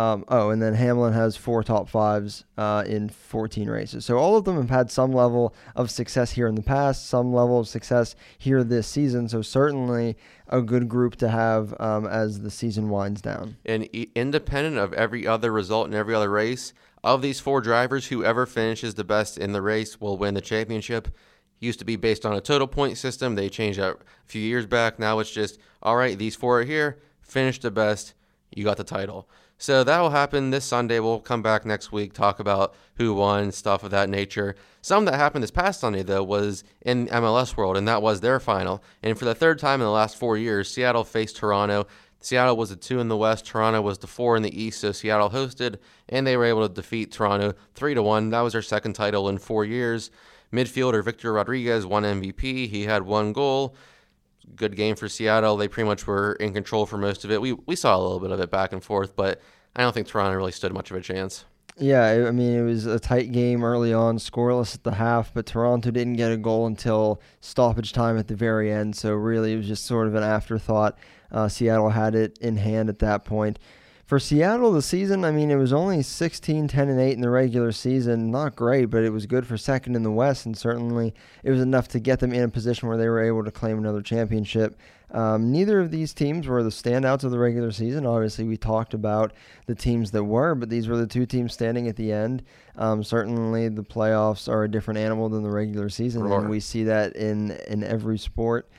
and then Hamlin has 4 top 5s in 14 races. So all of them have had some level of success here in the past, some level of success here this season. So certainly a good group to have as the season winds down. And independent of every other result in every other race, of these 4 drivers, whoever finishes the best in the race will win the championship. Used to be based on a total point system. They changed that a few years back. Now it's just, all right, these 4 are here, finish the best, you got the title. So that will happen this Sunday. We'll come back next week, talk about who won, stuff of that nature. Something that happened this past Sunday, though, was in MLS world, and that was their final. And for the 3rd time in the last 4 years, Seattle faced Toronto. Seattle was the 2 in the West, Toronto was the 4 in the East, so Seattle hosted, and they were able to defeat Toronto 3-1. That was their 2nd title in 4 years. Midfielder Victor Rodriguez won MVP. He had 1 goal. Good game for Seattle. They pretty much were in control for most of it. We saw a little bit of it back and forth, but I don't think Toronto really stood much of a chance. Yeah, I mean, it was a tight game early on, scoreless at the half, but Toronto didn't get a goal until stoppage time at the very end, so really it was just sort of an afterthought. Seattle had it in hand at that point. For Seattle, the season, I mean, it was only 16, 10, and 8 in the regular season. Not great, but it was good for 2nd in the West, and certainly it was enough to get them in a position where they were able to claim another championship. Neither of these teams were the standouts of the regular season. Obviously, we talked about the teams that were, but these were the 2 teams standing at the end. Certainly, the playoffs are a different animal than the regular season, and we see that in every sport.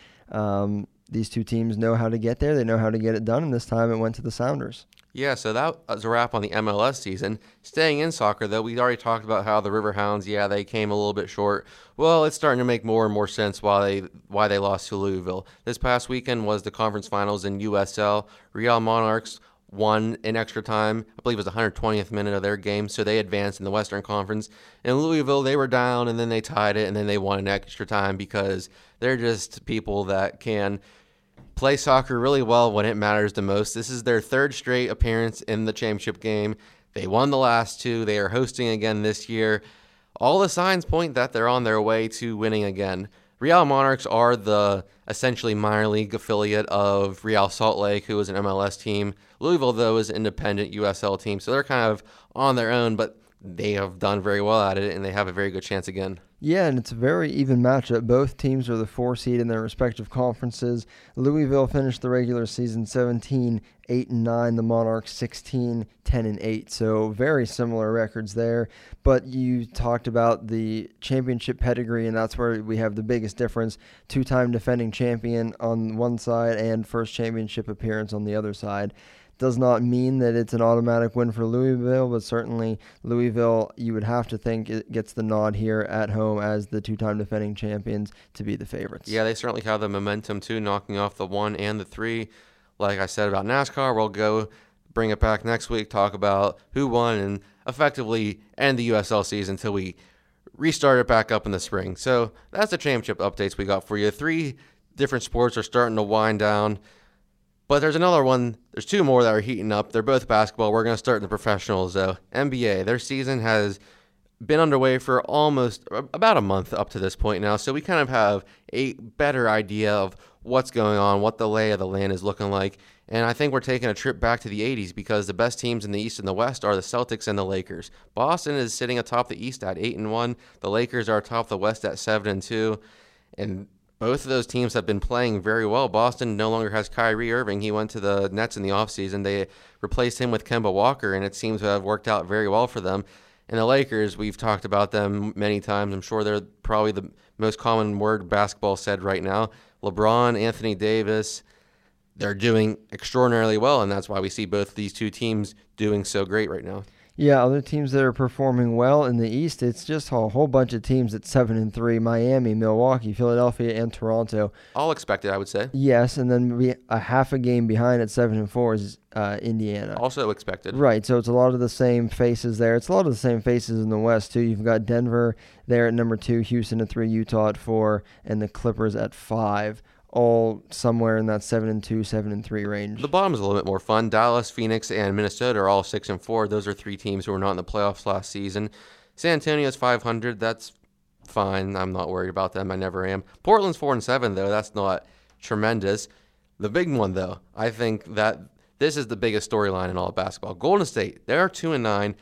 These 2 teams know how to get there. They know how to get it done, and this time it went to the Sounders. Yeah, so that was a wrap on the MLS season. Staying in soccer, though, we already talked about how the Riverhounds, they came a little bit short. Well, it's starting to make more and more sense why they lost to Louisville. This past weekend was the conference finals in USL. Real Monarchs won in extra time. I believe it was the 120th minute of their game, so they advanced in the Western Conference. In Louisville, they were down, and then they tied it, and then they won in extra time because they're just people that can play soccer really well when it matters the most. This is their 3rd straight appearance in the championship game. They won the last 2. They are hosting again this year. All the signs point that they're on their way to winning again. Real Monarchs are the essentially minor league affiliate of Real Salt Lake, who is an MLS team. Louisville, though, is an independent USL team, so they're kind of on their own, but they have done very well at it, and they have a very good chance again. Yeah, and it's a very even matchup. Both teams are the 4 seed in their respective conferences. Louisville finished the regular season 17, 8-9. The Monarchs 16, 10-8. So very similar records there. But you talked about the championship pedigree, and that's where we have the biggest difference. 2-time defending champion on one side and first championship appearance on the other side. does not mean that it's an automatic win for Louisville, but certainly Louisville, you would have to think it gets the nod here at home as the two-time defending champions to be the favorites. Yeah, they certainly have the momentum too, knocking off the 1 and the 3. Like I said about NASCAR, we'll go bring it back next week, talk about who won, and effectively end the USL season until we restart it back up in the spring. So that's the championship updates we got for you. 3 different sports are starting to wind down. But there's another one. There's 2 more that are heating up. They're both basketball. We're going to start in the professionals, though. NBA, their season has been underway for almost about a month up to this point now. So we kind of have a better idea of what's going on, what the lay of the land is looking like. And I think we're taking a trip back to the 80s because the best teams in the East and the West are the Celtics and the Lakers. Boston is sitting atop the East at 8-1. The Lakers are atop the West at 7-2. And both of those teams have been playing very well. Boston no longer has Kyrie Irving. He went to the Nets in the offseason. They replaced him with Kemba Walker, and it seems to have worked out very well for them. And the Lakers, we've talked about them many times. I'm sure they're probably the most common word basketball said right now. LeBron, Anthony Davis, they're doing extraordinarily well, and that's why we see both these 2 teams doing so great right now. Yeah, other teams that are performing well in the East, it's just a whole bunch of teams at 7-3, Miami, Milwaukee, Philadelphia, and Toronto. All expected, I would say. Yes, and then a half a game behind at 7-4 is Indiana. Also expected. Right, so it's a lot of the same faces there. It's a lot of the same faces in the West, too. You've got Denver there at number 2, Houston at 3, Utah at 4, and the Clippers at 5. All somewhere in that 7-2, 7-3 range. The bottom is a little bit more fun. Dallas, Phoenix, and Minnesota are all 6-4. Those are 3 teams who were not in the playoffs last season. San Antonio's 500. That's fine. I'm not worried about them. I never am. Portland's 4-7 though. That's not tremendous. The big one though, I think that this is the biggest storyline in all of basketball. Golden State. They are 2-9.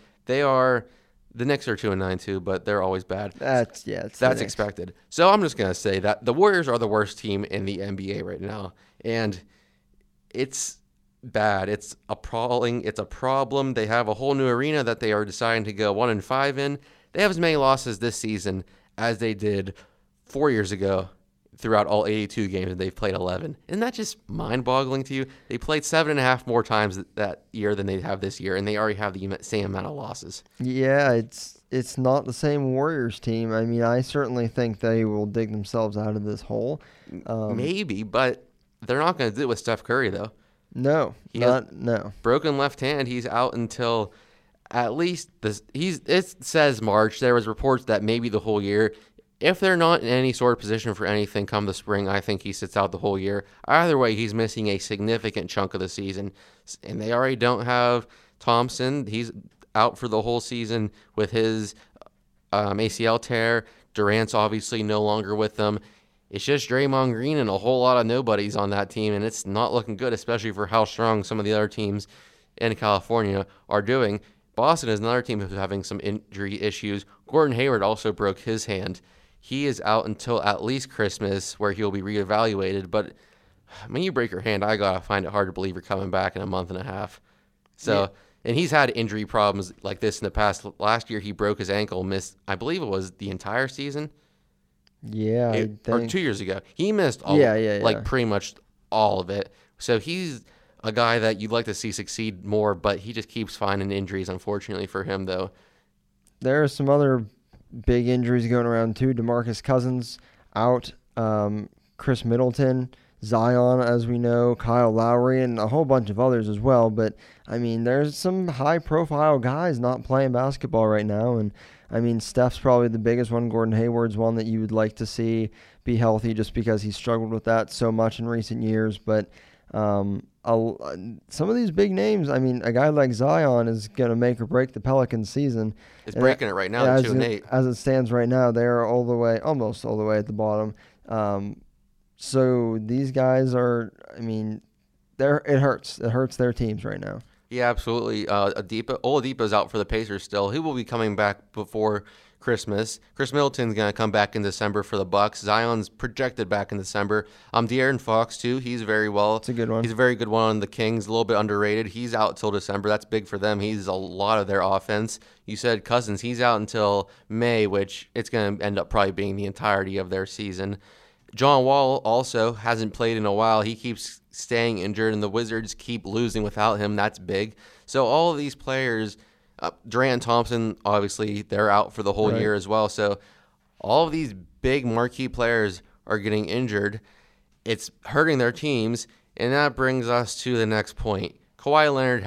The Knicks are 2-9 too, but they're always bad. That's expected. So I'm just gonna say that the Warriors are the worst team in the NBA right now, and it's bad. It's appalling. It's a problem. They have a whole new arena that they are deciding to go 1-5 in. They have as many losses this season as they did 4 years ago throughout all 82 games, and they've played 11. Isn't that just mind-boggling to you? They played 7.5 more times that year than they have this year, and they already have the same amount of losses. Yeah, it's not the same Warriors team. I mean, I certainly think they will dig themselves out of this hole. Maybe, but they're not going to do it with Steph Curry, though. No. Broken left hand. He's out until at least it says March. There was reports that maybe the whole year. If they're not in any sort of position for anything come the spring, I think he sits out the whole year. Either way, he's missing a significant chunk of the season. And they already don't have Thompson. He's out for the whole season with his ACL tear. Durant's obviously no longer with them. It's just Draymond Green and a whole lot of nobodies on that team, and it's not looking good, especially for how strong some of the other teams in California are doing. Boston is another team who's having some injury issues. Gordon Hayward also broke his hand. He is out until at least Christmas, where he'll be reevaluated. But when you break your hand, I gotta find it hard to believe you're coming back in a month and a half. So, yeah. And he's had injury problems like this in the past. Last year, he broke his ankle, missed, I believe it was the entire season. Yeah, or 2 years ago, he missed pretty much all of it. So he's a guy that you'd like to see succeed more, but he just keeps finding injuries. Unfortunately for him, though, there are some other big injuries going around too. DeMarcus Cousins out, Chris Middleton, Zion, as we know, Kyle Lowry, and a whole bunch of others as well. But I mean, there's some high-profile guys not playing basketball right now, and I mean, Steph's probably the biggest one. Gordon Hayward's one that you would like to see be healthy, just because he's struggled with that so much in recent years. But some of these big names, I mean, a guy like Zion is going to make or break the Pelicans season. It's breaking it right now, 2-8. As it stands right now, they're almost all the way at the bottom. So these guys are, I mean, it hurts. It hurts their teams right now. Yeah, absolutely. Oladipo's out for the Pacers still. He will be coming back before Christmas. Chris Middleton's going to come back in December for the Bucks. Zion's projected back in December. De'Aaron Fox, too. He's very well. It's a good one. He's a very good one on the Kings. A little bit underrated. He's out till December. That's big for them. He's a lot of their offense. You said Cousins. He's out until May, which it's going to end up probably being the entirety of their season. John Wall also hasn't played in a while. He keeps staying injured, and the Wizards keep losing without him. That's big. So all of these players, Durant, Thompson, obviously, they're out for the whole Right. year as well. So all of these big marquee players are getting injured. It's hurting their teams, and that brings us to the next point. Kawhi Leonard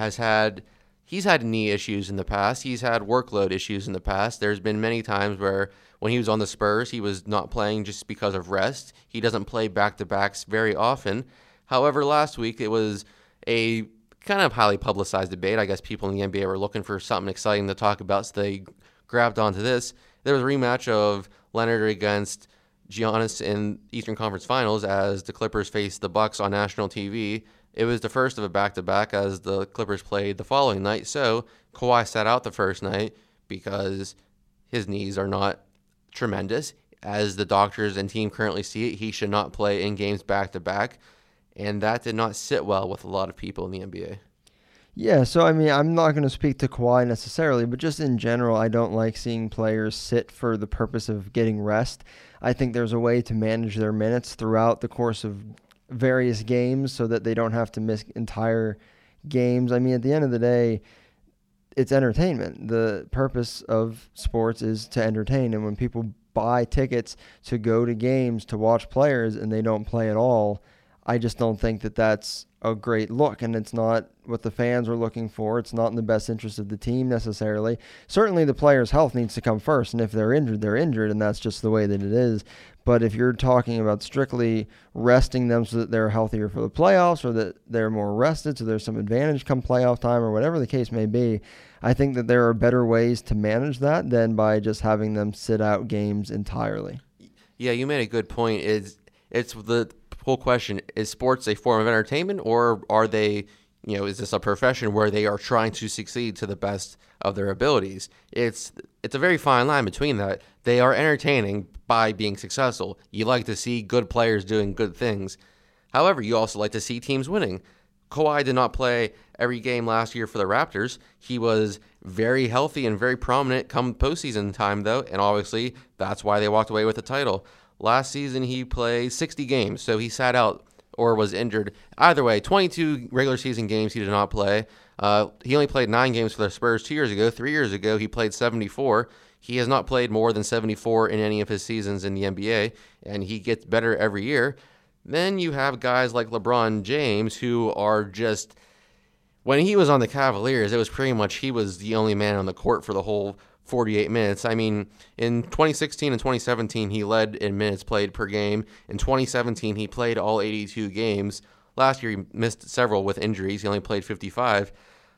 he's had knee issues in the past. He's had workload issues in the past. There's been many times where when he was on the Spurs, he was not playing just because of rest. He doesn't play back-to-backs very often. However, last week it was a kind of highly publicized debate. I guess people in the NBA were looking for something exciting to talk about, so they grabbed onto this. There was a rematch of Leonard against Giannis in Eastern Conference Finals as the Clippers faced the Bucks on national TV. It was the first of a back-to-back as the Clippers played the following night. So Kawhi sat out the first night because his knees are not tremendous. As the doctors and team currently see it, he should not play in games back-to-back. And that did not sit well with a lot of people in the NBA. Yeah, so I mean, I'm not going to speak to Kawhi necessarily, but just in general, I don't like seeing players sit for the purpose of getting rest. I think there's a way to manage their minutes throughout the course of various games so that they don't have to miss entire games. I mean, at the end of the day, it's entertainment. The purpose of sports is to entertain, and when people buy tickets to go to games to watch players and they don't play at all, I just don't think that that's a great look, and it's not what the fans are looking for. It's not in the best interest of the team necessarily. Certainly the player's health needs to come first, and if they're injured, and that's just the way that it is. But if you're talking about strictly resting them so that they're healthier for the playoffs or that they're more rested so there's some advantage come playoff time or whatever the case may be, I think that there are better ways to manage that than by just having them sit out games entirely. Yeah, you made a good point. It's the whole question, is sports a form of entertainment, or are they, is this a profession where they are trying to succeed to the best of their abilities? It's a very fine line between that. They are entertaining by being successful. You like to see good players doing good things. However, you also like to see teams winning. Kawhi did not play every game last year for the Raptors. He was very healthy and very prominent come postseason time, though, and obviously that's why they walked away with the title. Last season, he played 60 games, so he sat out or was injured. Either way, 22 regular season games he did not play. He only played 9 games for the Spurs 2 years ago. 3 years ago, he played 74. He has not played more than 74 in any of his seasons in the NBA, and he gets better every year. Then you have guys like LeBron James who are just... When he was on the Cavaliers, it was pretty much he was the only man on the court for the whole 48 minutes. I mean, in 2016 and 2017, he led in minutes played per game. In 2017, he played all 82 games. Last year, he missed several with injuries. He only played 55.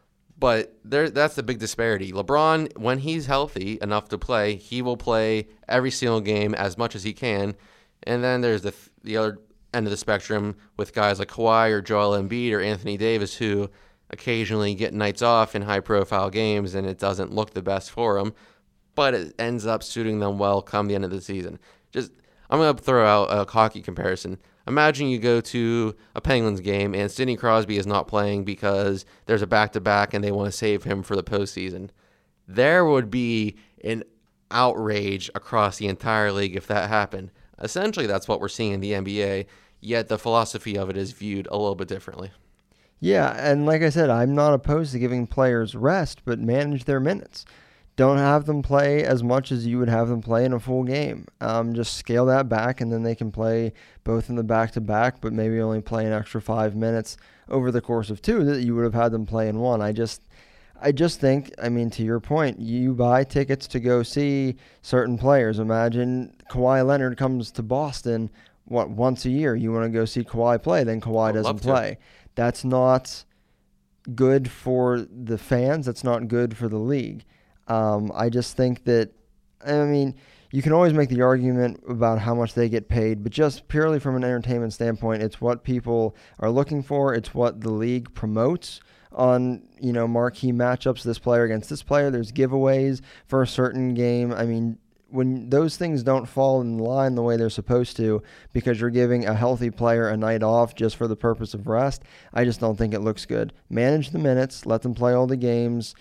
But that's the big disparity. LeBron, when he's healthy enough to play, he will play every single game as much as he can. And then there's the other end of the spectrum with guys like Kawhi or Joel Embiid or Anthony Davis who occasionally get nights off in high-profile games, and it doesn't look the best for them, but it ends up suiting them well come the end of the season. I'm going to throw out a hockey comparison. Imagine you go to a Penguins game, and Sidney Crosby is not playing because there's a back-to-back, and they want to save him for the postseason. There would be an outrage across the entire league if that happened. Essentially, that's what we're seeing in the NBA, yet the philosophy of it is viewed a little bit differently. Yeah, and like I said, I'm not opposed to giving players rest, but manage their minutes. Don't have them play as much as you would have them play in a full game. Just scale that back, and then they can play both in the back-to-back, but maybe only play an extra 5 minutes over the course of 2 that you would have had them play in 1. I just think, I mean, to your point, you buy tickets to go see certain players. Imagine Kawhi Leonard comes to Boston, once a year. You want to go see Kawhi play, then Kawhi doesn't play. That's not good for the fans. That's not good for the league. I just think that, I mean, you can always make the argument about how much they get paid, but just purely from an entertainment standpoint, it's what people are looking for. It's what the league promotes on, marquee matchups, this player against this player. There's giveaways for a certain game. I mean, when those things don't fall in line the way they're supposed to because you're giving a healthy player a night off just for the purpose of rest, I just don't think it looks good. Manage the minutes, let them play all the games,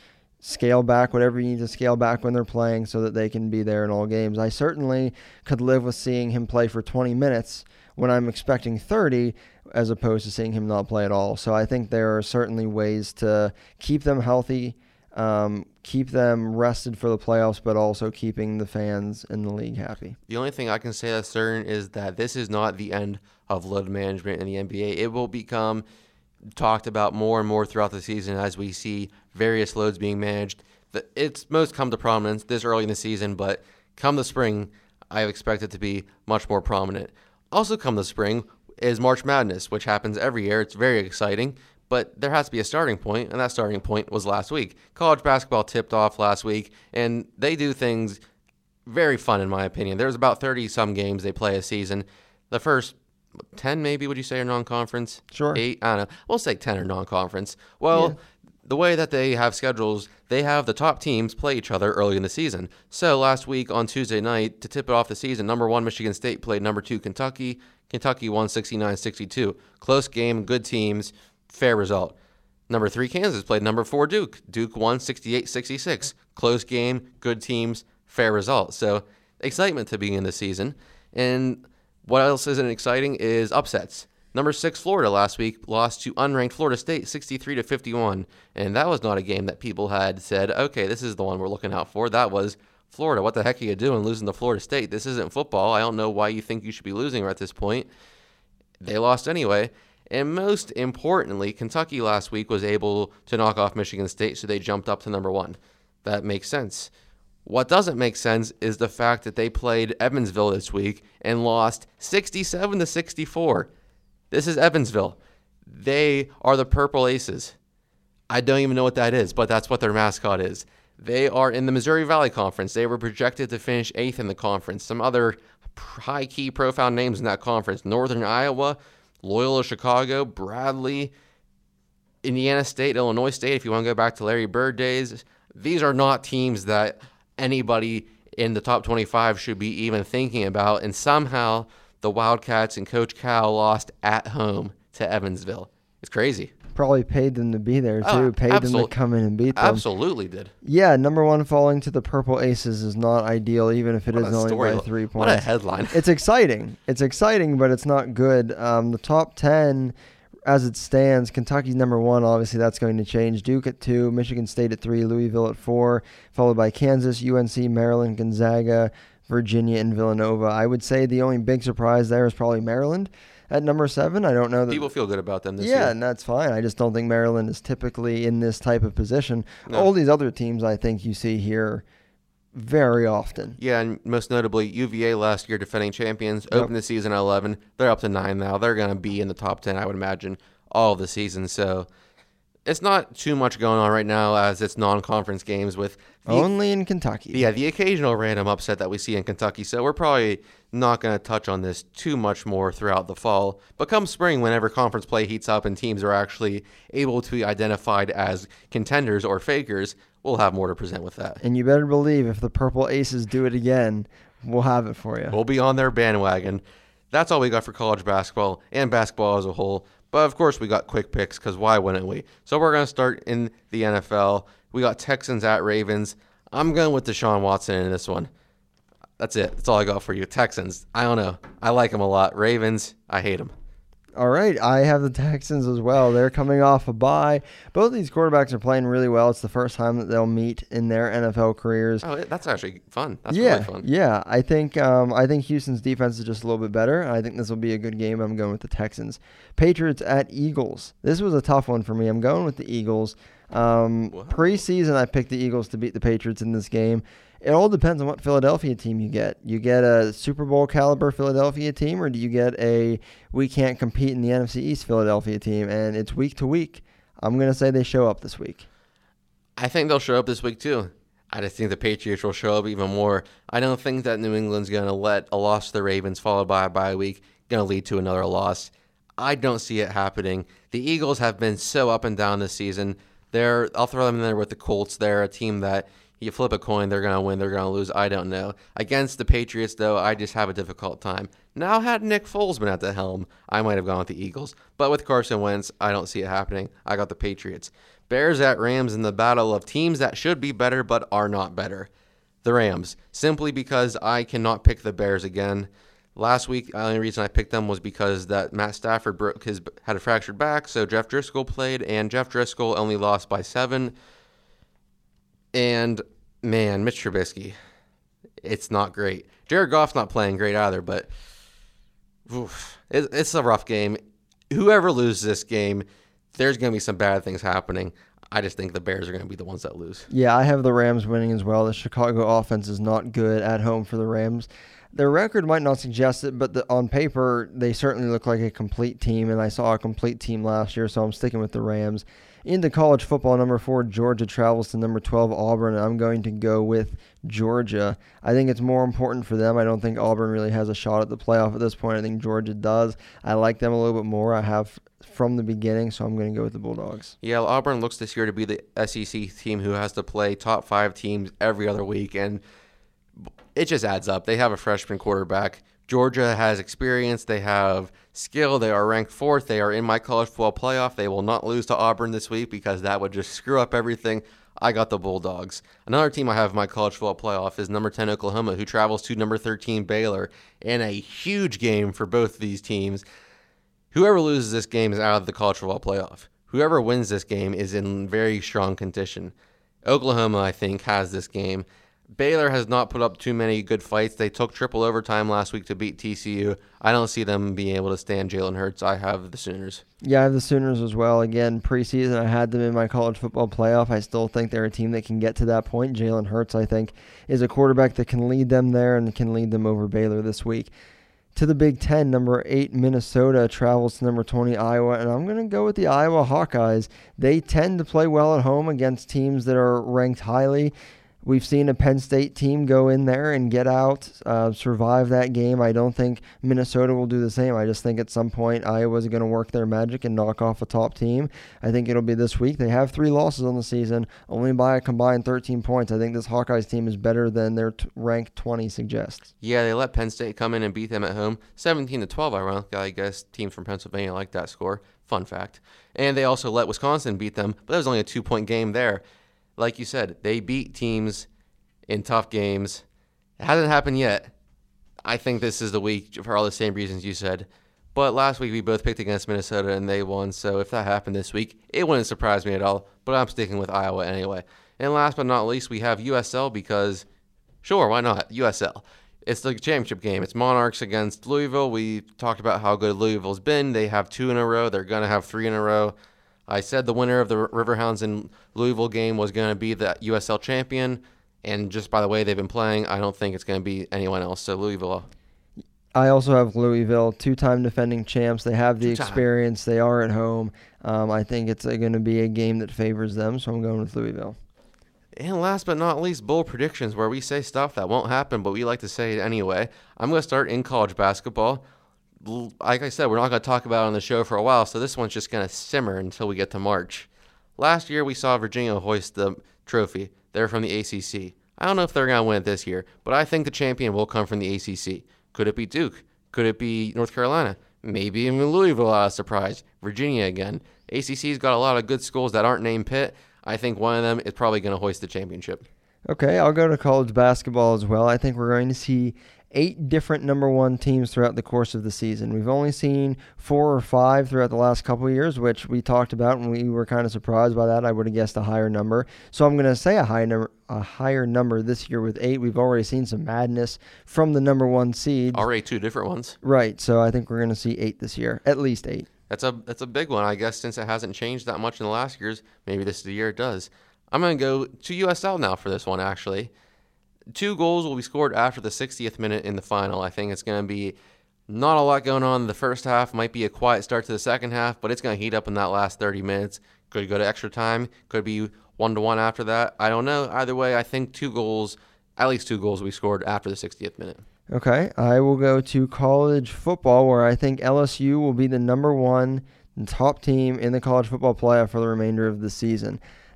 scale back whatever you need to scale back when they're playing so that they can be there in all games. I certainly could live with seeing him play for 20 minutes when I'm expecting 30 as opposed to seeing him not play at all. So I think there are certainly ways to keep them healthy, keep them rested for the playoffs, but also keeping the fans in the league happy. The only thing I can say that's certain is that this is not the end of load management in the NBA. It will become talked about more and more throughout the season as we see various loads being managed. It's most come to prominence this early in the season, but come the spring, I expect it to be much more prominent. Also come the spring is March Madness, which happens every year. It's very exciting, but there has to be a starting point, and that starting point was last week. College basketball tipped off last week, and they do things very fun in my opinion. There's about 30-some games they play a season. The first 10 maybe, would you say, are non-conference? Sure. 8? I don't know. We'll say 10 are non-conference. Well, the way that they have schedules, they have the top teams play each other early in the season. So last week on Tuesday night, to tip it off the season, number 1 Michigan State played number 2 Kentucky. Kentucky won 69-62. Close game, good teams, fair result. Number 3 Kansas played number 4 Duke. Duke won 68-66. Close game, good teams, fair result. So excitement to begin the season. And what else isn't exciting is upsets. Number 6 Florida last week lost to unranked Florida State 63-51, and that was not a game that people had said, okay, this is the one we're looking out for. That was Florida. What the heck are you doing losing to Florida State? This isn't football. I don't know why you think you should be losing at this point. They lost anyway. And most importantly, Kentucky last week was able to knock off Michigan State, so they jumped up to number 1. That makes sense. What doesn't make sense is the fact that they played Evansville this week and lost 67-64. This is Evansville. They are the Purple Aces. I don't even know what that is, but that's what their mascot is. They are in the Missouri Valley Conference. They were projected to finish 8th in the conference. Some other high-key, profound names in that conference. Northern Iowa, Loyola Chicago, Bradley, Indiana State, Illinois State, if you want to go back to Larry Bird days. These are not teams that anybody in the top 25 should be even thinking about, and somehow the Wildcats and Coach Cal lost at home to Evansville. It's crazy. Probably paid them to be there, too. Oh, paid them to come in and beat them. Absolutely did. Yeah, number 1 falling to the Purple Aces is not ideal, even if it is only by 3 points. What a headline. It's exciting. It's exciting, but it's not good. The top 10, as it stands, Kentucky's number 1. Obviously, that's going to change. Duke at 2, Michigan State at 3, Louisville at 4, followed by Kansas, UNC, Maryland, Gonzaga, Virginia, and Villanova. I would say the only big surprise there is probably Maryland at number 7. I don't know that people feel good about them this year. Yeah, and that's fine. I just don't think Maryland is typically in this type of position. No. All these other teams I think you see here very often. Yeah, and most notably, UVA last year, defending champions, opened the season at 11. They're up to 9 now. They're going to be in the top 10, I would imagine, all of the season. So it's not too much going on right now as it's non-conference games with only in Kentucky. Yeah, the occasional random upset that we see in Kentucky. So we're probably not going to touch on this too much more throughout the fall. But come spring, whenever conference play heats up and teams are actually able to be identified as contenders or fakers, we'll have more to present with that. And you better believe if the Purple Aces do it again, we'll have it for you. We'll be on their bandwagon. That's all we got for college basketball and basketball as a whole. But, of course, we got quick picks because why wouldn't we? So we're going to start in the NFL. We got Texans at Ravens. I'm going with Deshaun Watson in this one. That's it. That's all I got for you. Texans, I don't know. I like them a lot. Ravens, I hate them. All right, I have the Texans as well. They're coming off a bye. Both of these quarterbacks are playing really well. It's the first time that they'll meet in their NFL careers. Oh, that's actually fun. That's really fun. Yeah, I think Houston's defense is just a little bit better. I think this will be a good game. I'm going with the Texans. Patriots at Eagles. This was a tough one for me. I'm going with the Eagles. Preseason, I picked the Eagles to beat the Patriots in this game. It all depends on what Philadelphia team you get. You get a Super Bowl caliber Philadelphia team, or do you get a we can't compete in the NFC East Philadelphia team? And it's week to week. I'm going to say they show up this week. I think they'll show up this week too. I just think the Patriots will show up even more. I don't think that New England's going to let a loss to the Ravens followed by a bye week going to lead to another loss. I don't see it happening. The Eagles have been so up and down this season. I'll throw them in there with the Colts. They're a team that You flip a coin, they're going to win, they're going to lose. I don't know. Against the Patriots, though, I just have a difficult time. Now, had Nick Foles been at the helm, I might have gone with the Eagles. But with Carson Wentz, I don't see it happening. I got the Patriots. Bears at Rams in the battle of teams that should be better but are not better. The Rams, simply because I cannot pick the Bears again. Last week, the only reason I picked them was because that Matt Stafford had a fractured back, so Jeff Driscoll played, and Jeff Driscoll only lost by 7. And, man, Mitch Trubisky, it's not great. Jared Goff's not playing great either, but it's a rough game. Whoever loses this game, there's going to be some bad things happening. I just think the Bears are going to be the ones that lose. Yeah, I have the Rams winning as well. The Chicago offense is not good at home for the Rams. Their record might not suggest it, but on paper, they certainly look like a complete team, and I saw a complete team last year, so I'm sticking with the Rams. Into college football, number 4, Georgia travels to number 12, Auburn, and I'm going to go with Georgia. I think it's more important for them. I don't think Auburn really has a shot at the playoff at this point. I think Georgia does. I like them a little bit more. I have from the beginning, so I'm going to go with the Bulldogs. Yeah, Auburn looks this year to be the SEC team who has to play top 5 teams every other week, and it just adds up. They have a freshman quarterback. Georgia has experience. They have skill. They are ranked 4th. They are in my college football playoff. They will not lose to Auburn this week because that would just screw up everything. I got the Bulldogs. Another team I have in my college football playoff is number 10 Oklahoma, who travels to number 13 Baylor in a huge game for both of these teams. Whoever loses this game is out of the college football playoff. Whoever wins this game is in very strong condition. Oklahoma, I think, has this game. Baylor has not put up too many good fights. They took triple overtime last week to beat TCU. I don't see them being able to stand Jalen Hurts. I have the Sooners. Yeah, I have the Sooners as well. Again, preseason, I had them in my college football playoff. I still think they're a team that can get to that point. Jalen Hurts, I think, is a quarterback that can lead them there and can lead them over Baylor this week. To the Big Ten, number 8, Minnesota travels to number 20, Iowa, and I'm going to go with the Iowa Hawkeyes. They tend to play well at home against teams that are ranked highly. We've seen a Penn State team go in there and get out, survive that game. I don't think Minnesota will do the same. I just think at some point Iowa's going to work their magic and knock off a top team. I think it'll be this week. They have 3 losses on the season, only by a combined 13 points. I think this Hawkeyes team is better than their ranked 20 suggests. Yeah, they let Penn State come in and beat them at home, 17-12. Ironically, I guess teams from Pennsylvania like that score. Fun fact. And they also let Wisconsin beat them, but that was only a 2-point game there. Like you said, they beat teams in tough games. It hasn't happened yet. I think this is the week for all the same reasons you said. But last week we both picked against Minnesota and they won. So if that happened this week, it wouldn't surprise me at all. But I'm sticking with Iowa anyway. And last but not least, we have USL because, sure, why not? USL. It's the championship game. It's Monarchs against Louisville. We talked about how good Louisville's been. They have 2 in a row. They're going to have 3 in a row. I said the winner of the Riverhounds and Louisville game was going to be the USL champion, and just by the way they've been playing, I don't think it's going to be anyone else. So Louisville. I also have Louisville, 2-time defending champs. They have the experience. They are at home. I think it's going to be a game that favors them, so I'm going with Louisville. And last but not least, bold predictions, where we say stuff that won't happen, but we like to say it anyway. I'm going to start in college basketball. Like I said, we're not going to talk about it on the show for a while, so this one's just going to simmer until we get to March. Last year, we saw Virginia hoist the trophy. They're from the ACC. I don't know if they're going to win it this year, but I think the champion will come from the ACC. Could it be Duke? Could it be North Carolina? Maybe even Louisville out of surprise. Virginia again. ACC's got a lot of good schools that aren't named Pitt. I think one of them is probably going to hoist the championship. Okay, I'll go to college basketball as well. I think we're going to see 8 different number 1 teams throughout the course of the season. We've only seen 4 or 5 throughout the last couple of years, which we talked about, and we were kind of surprised by that. I would have guessed a higher number. So I'm going to say a higher number this year with 8. We've already seen some madness from the number 1 seed. Already 2 different ones. Right, so I think we're going to see 8 this year, at least 8. That's a big one, I guess, since it hasn't changed that much in the last years. Maybe this is the year it does. I'm going to go to USL now for this one, actually. 2 goals will be scored after the 60th minute in the final. I think it's going to be not a lot going on in the first half. Might be a quiet start to the second half, but it's going to heat up in that last 30 minutes. Could go to extra time. Could be 1-1 after that. I don't know. Either way, I think at least 2 goals will be scored after the 60th minute. Okay, I will go to college football, where I think LSU will be the number 1 top team in the college football playoff for the remainder of the season.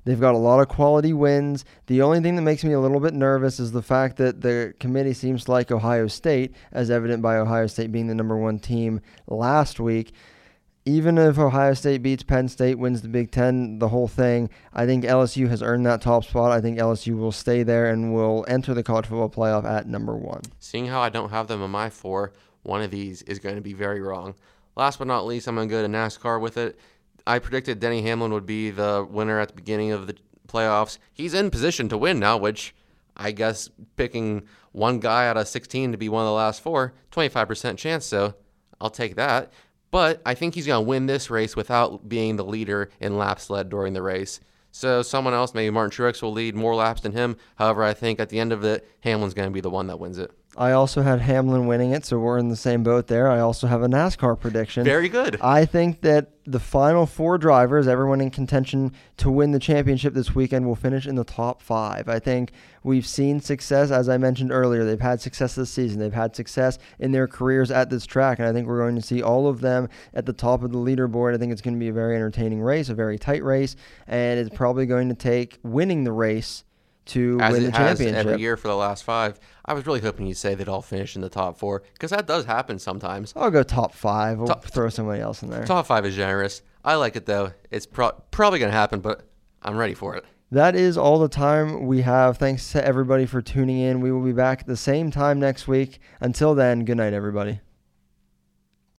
They've got a lot of quality wins. The only thing that makes me a little bit nervous is the fact that the committee seems to like Ohio State, as evident by Ohio State being the number 1 team last week. Even if Ohio State beats Penn State, wins the Big Ten, the whole thing, I think LSU has earned that top spot. I think LSU will stay there and will enter the college football playoff at number 1. Seeing how I don't have them in my 4, one of these is going to be very wrong. Last but not least, I'm going to go to NASCAR with it. I predicted Denny Hamlin would be the winner at the beginning of the playoffs. He's in position to win now, which I guess picking one guy out of 16 to be one of the last 4, 25% chance, so I'll take that. But I think he's going to win this race without being the leader in laps led during the race. So someone else, maybe Martin Truex, will lead more laps than him. However, I think at the end of it, Hamlin's going to be the one that wins it. I also had Hamlin winning it, so we're in the same boat there. I also have a NASCAR prediction. Very good. I think that the final 4 drivers, everyone in contention to win the championship this weekend, will finish in the top 5. I think we've seen success, as I mentioned earlier. They've had success this season. They've had success in their careers at this track, and I think we're going to see all of them at the top of the leaderboard. I think it's going to be a very entertaining race, a very tight race, and it's probably going to take winning the race to As win it the has championship. every year for the last 5. I was really hoping you'd say they'd all finish in the top 4, because that does happen sometimes. I'll go top 5. We'll throw somebody else in there. Top 5 is generous. I like it, though. It's probably going to happen, but I'm ready for it. That is all the time we have. Thanks to everybody for tuning in. We will be back at the same time next week. Until then, good night, everybody.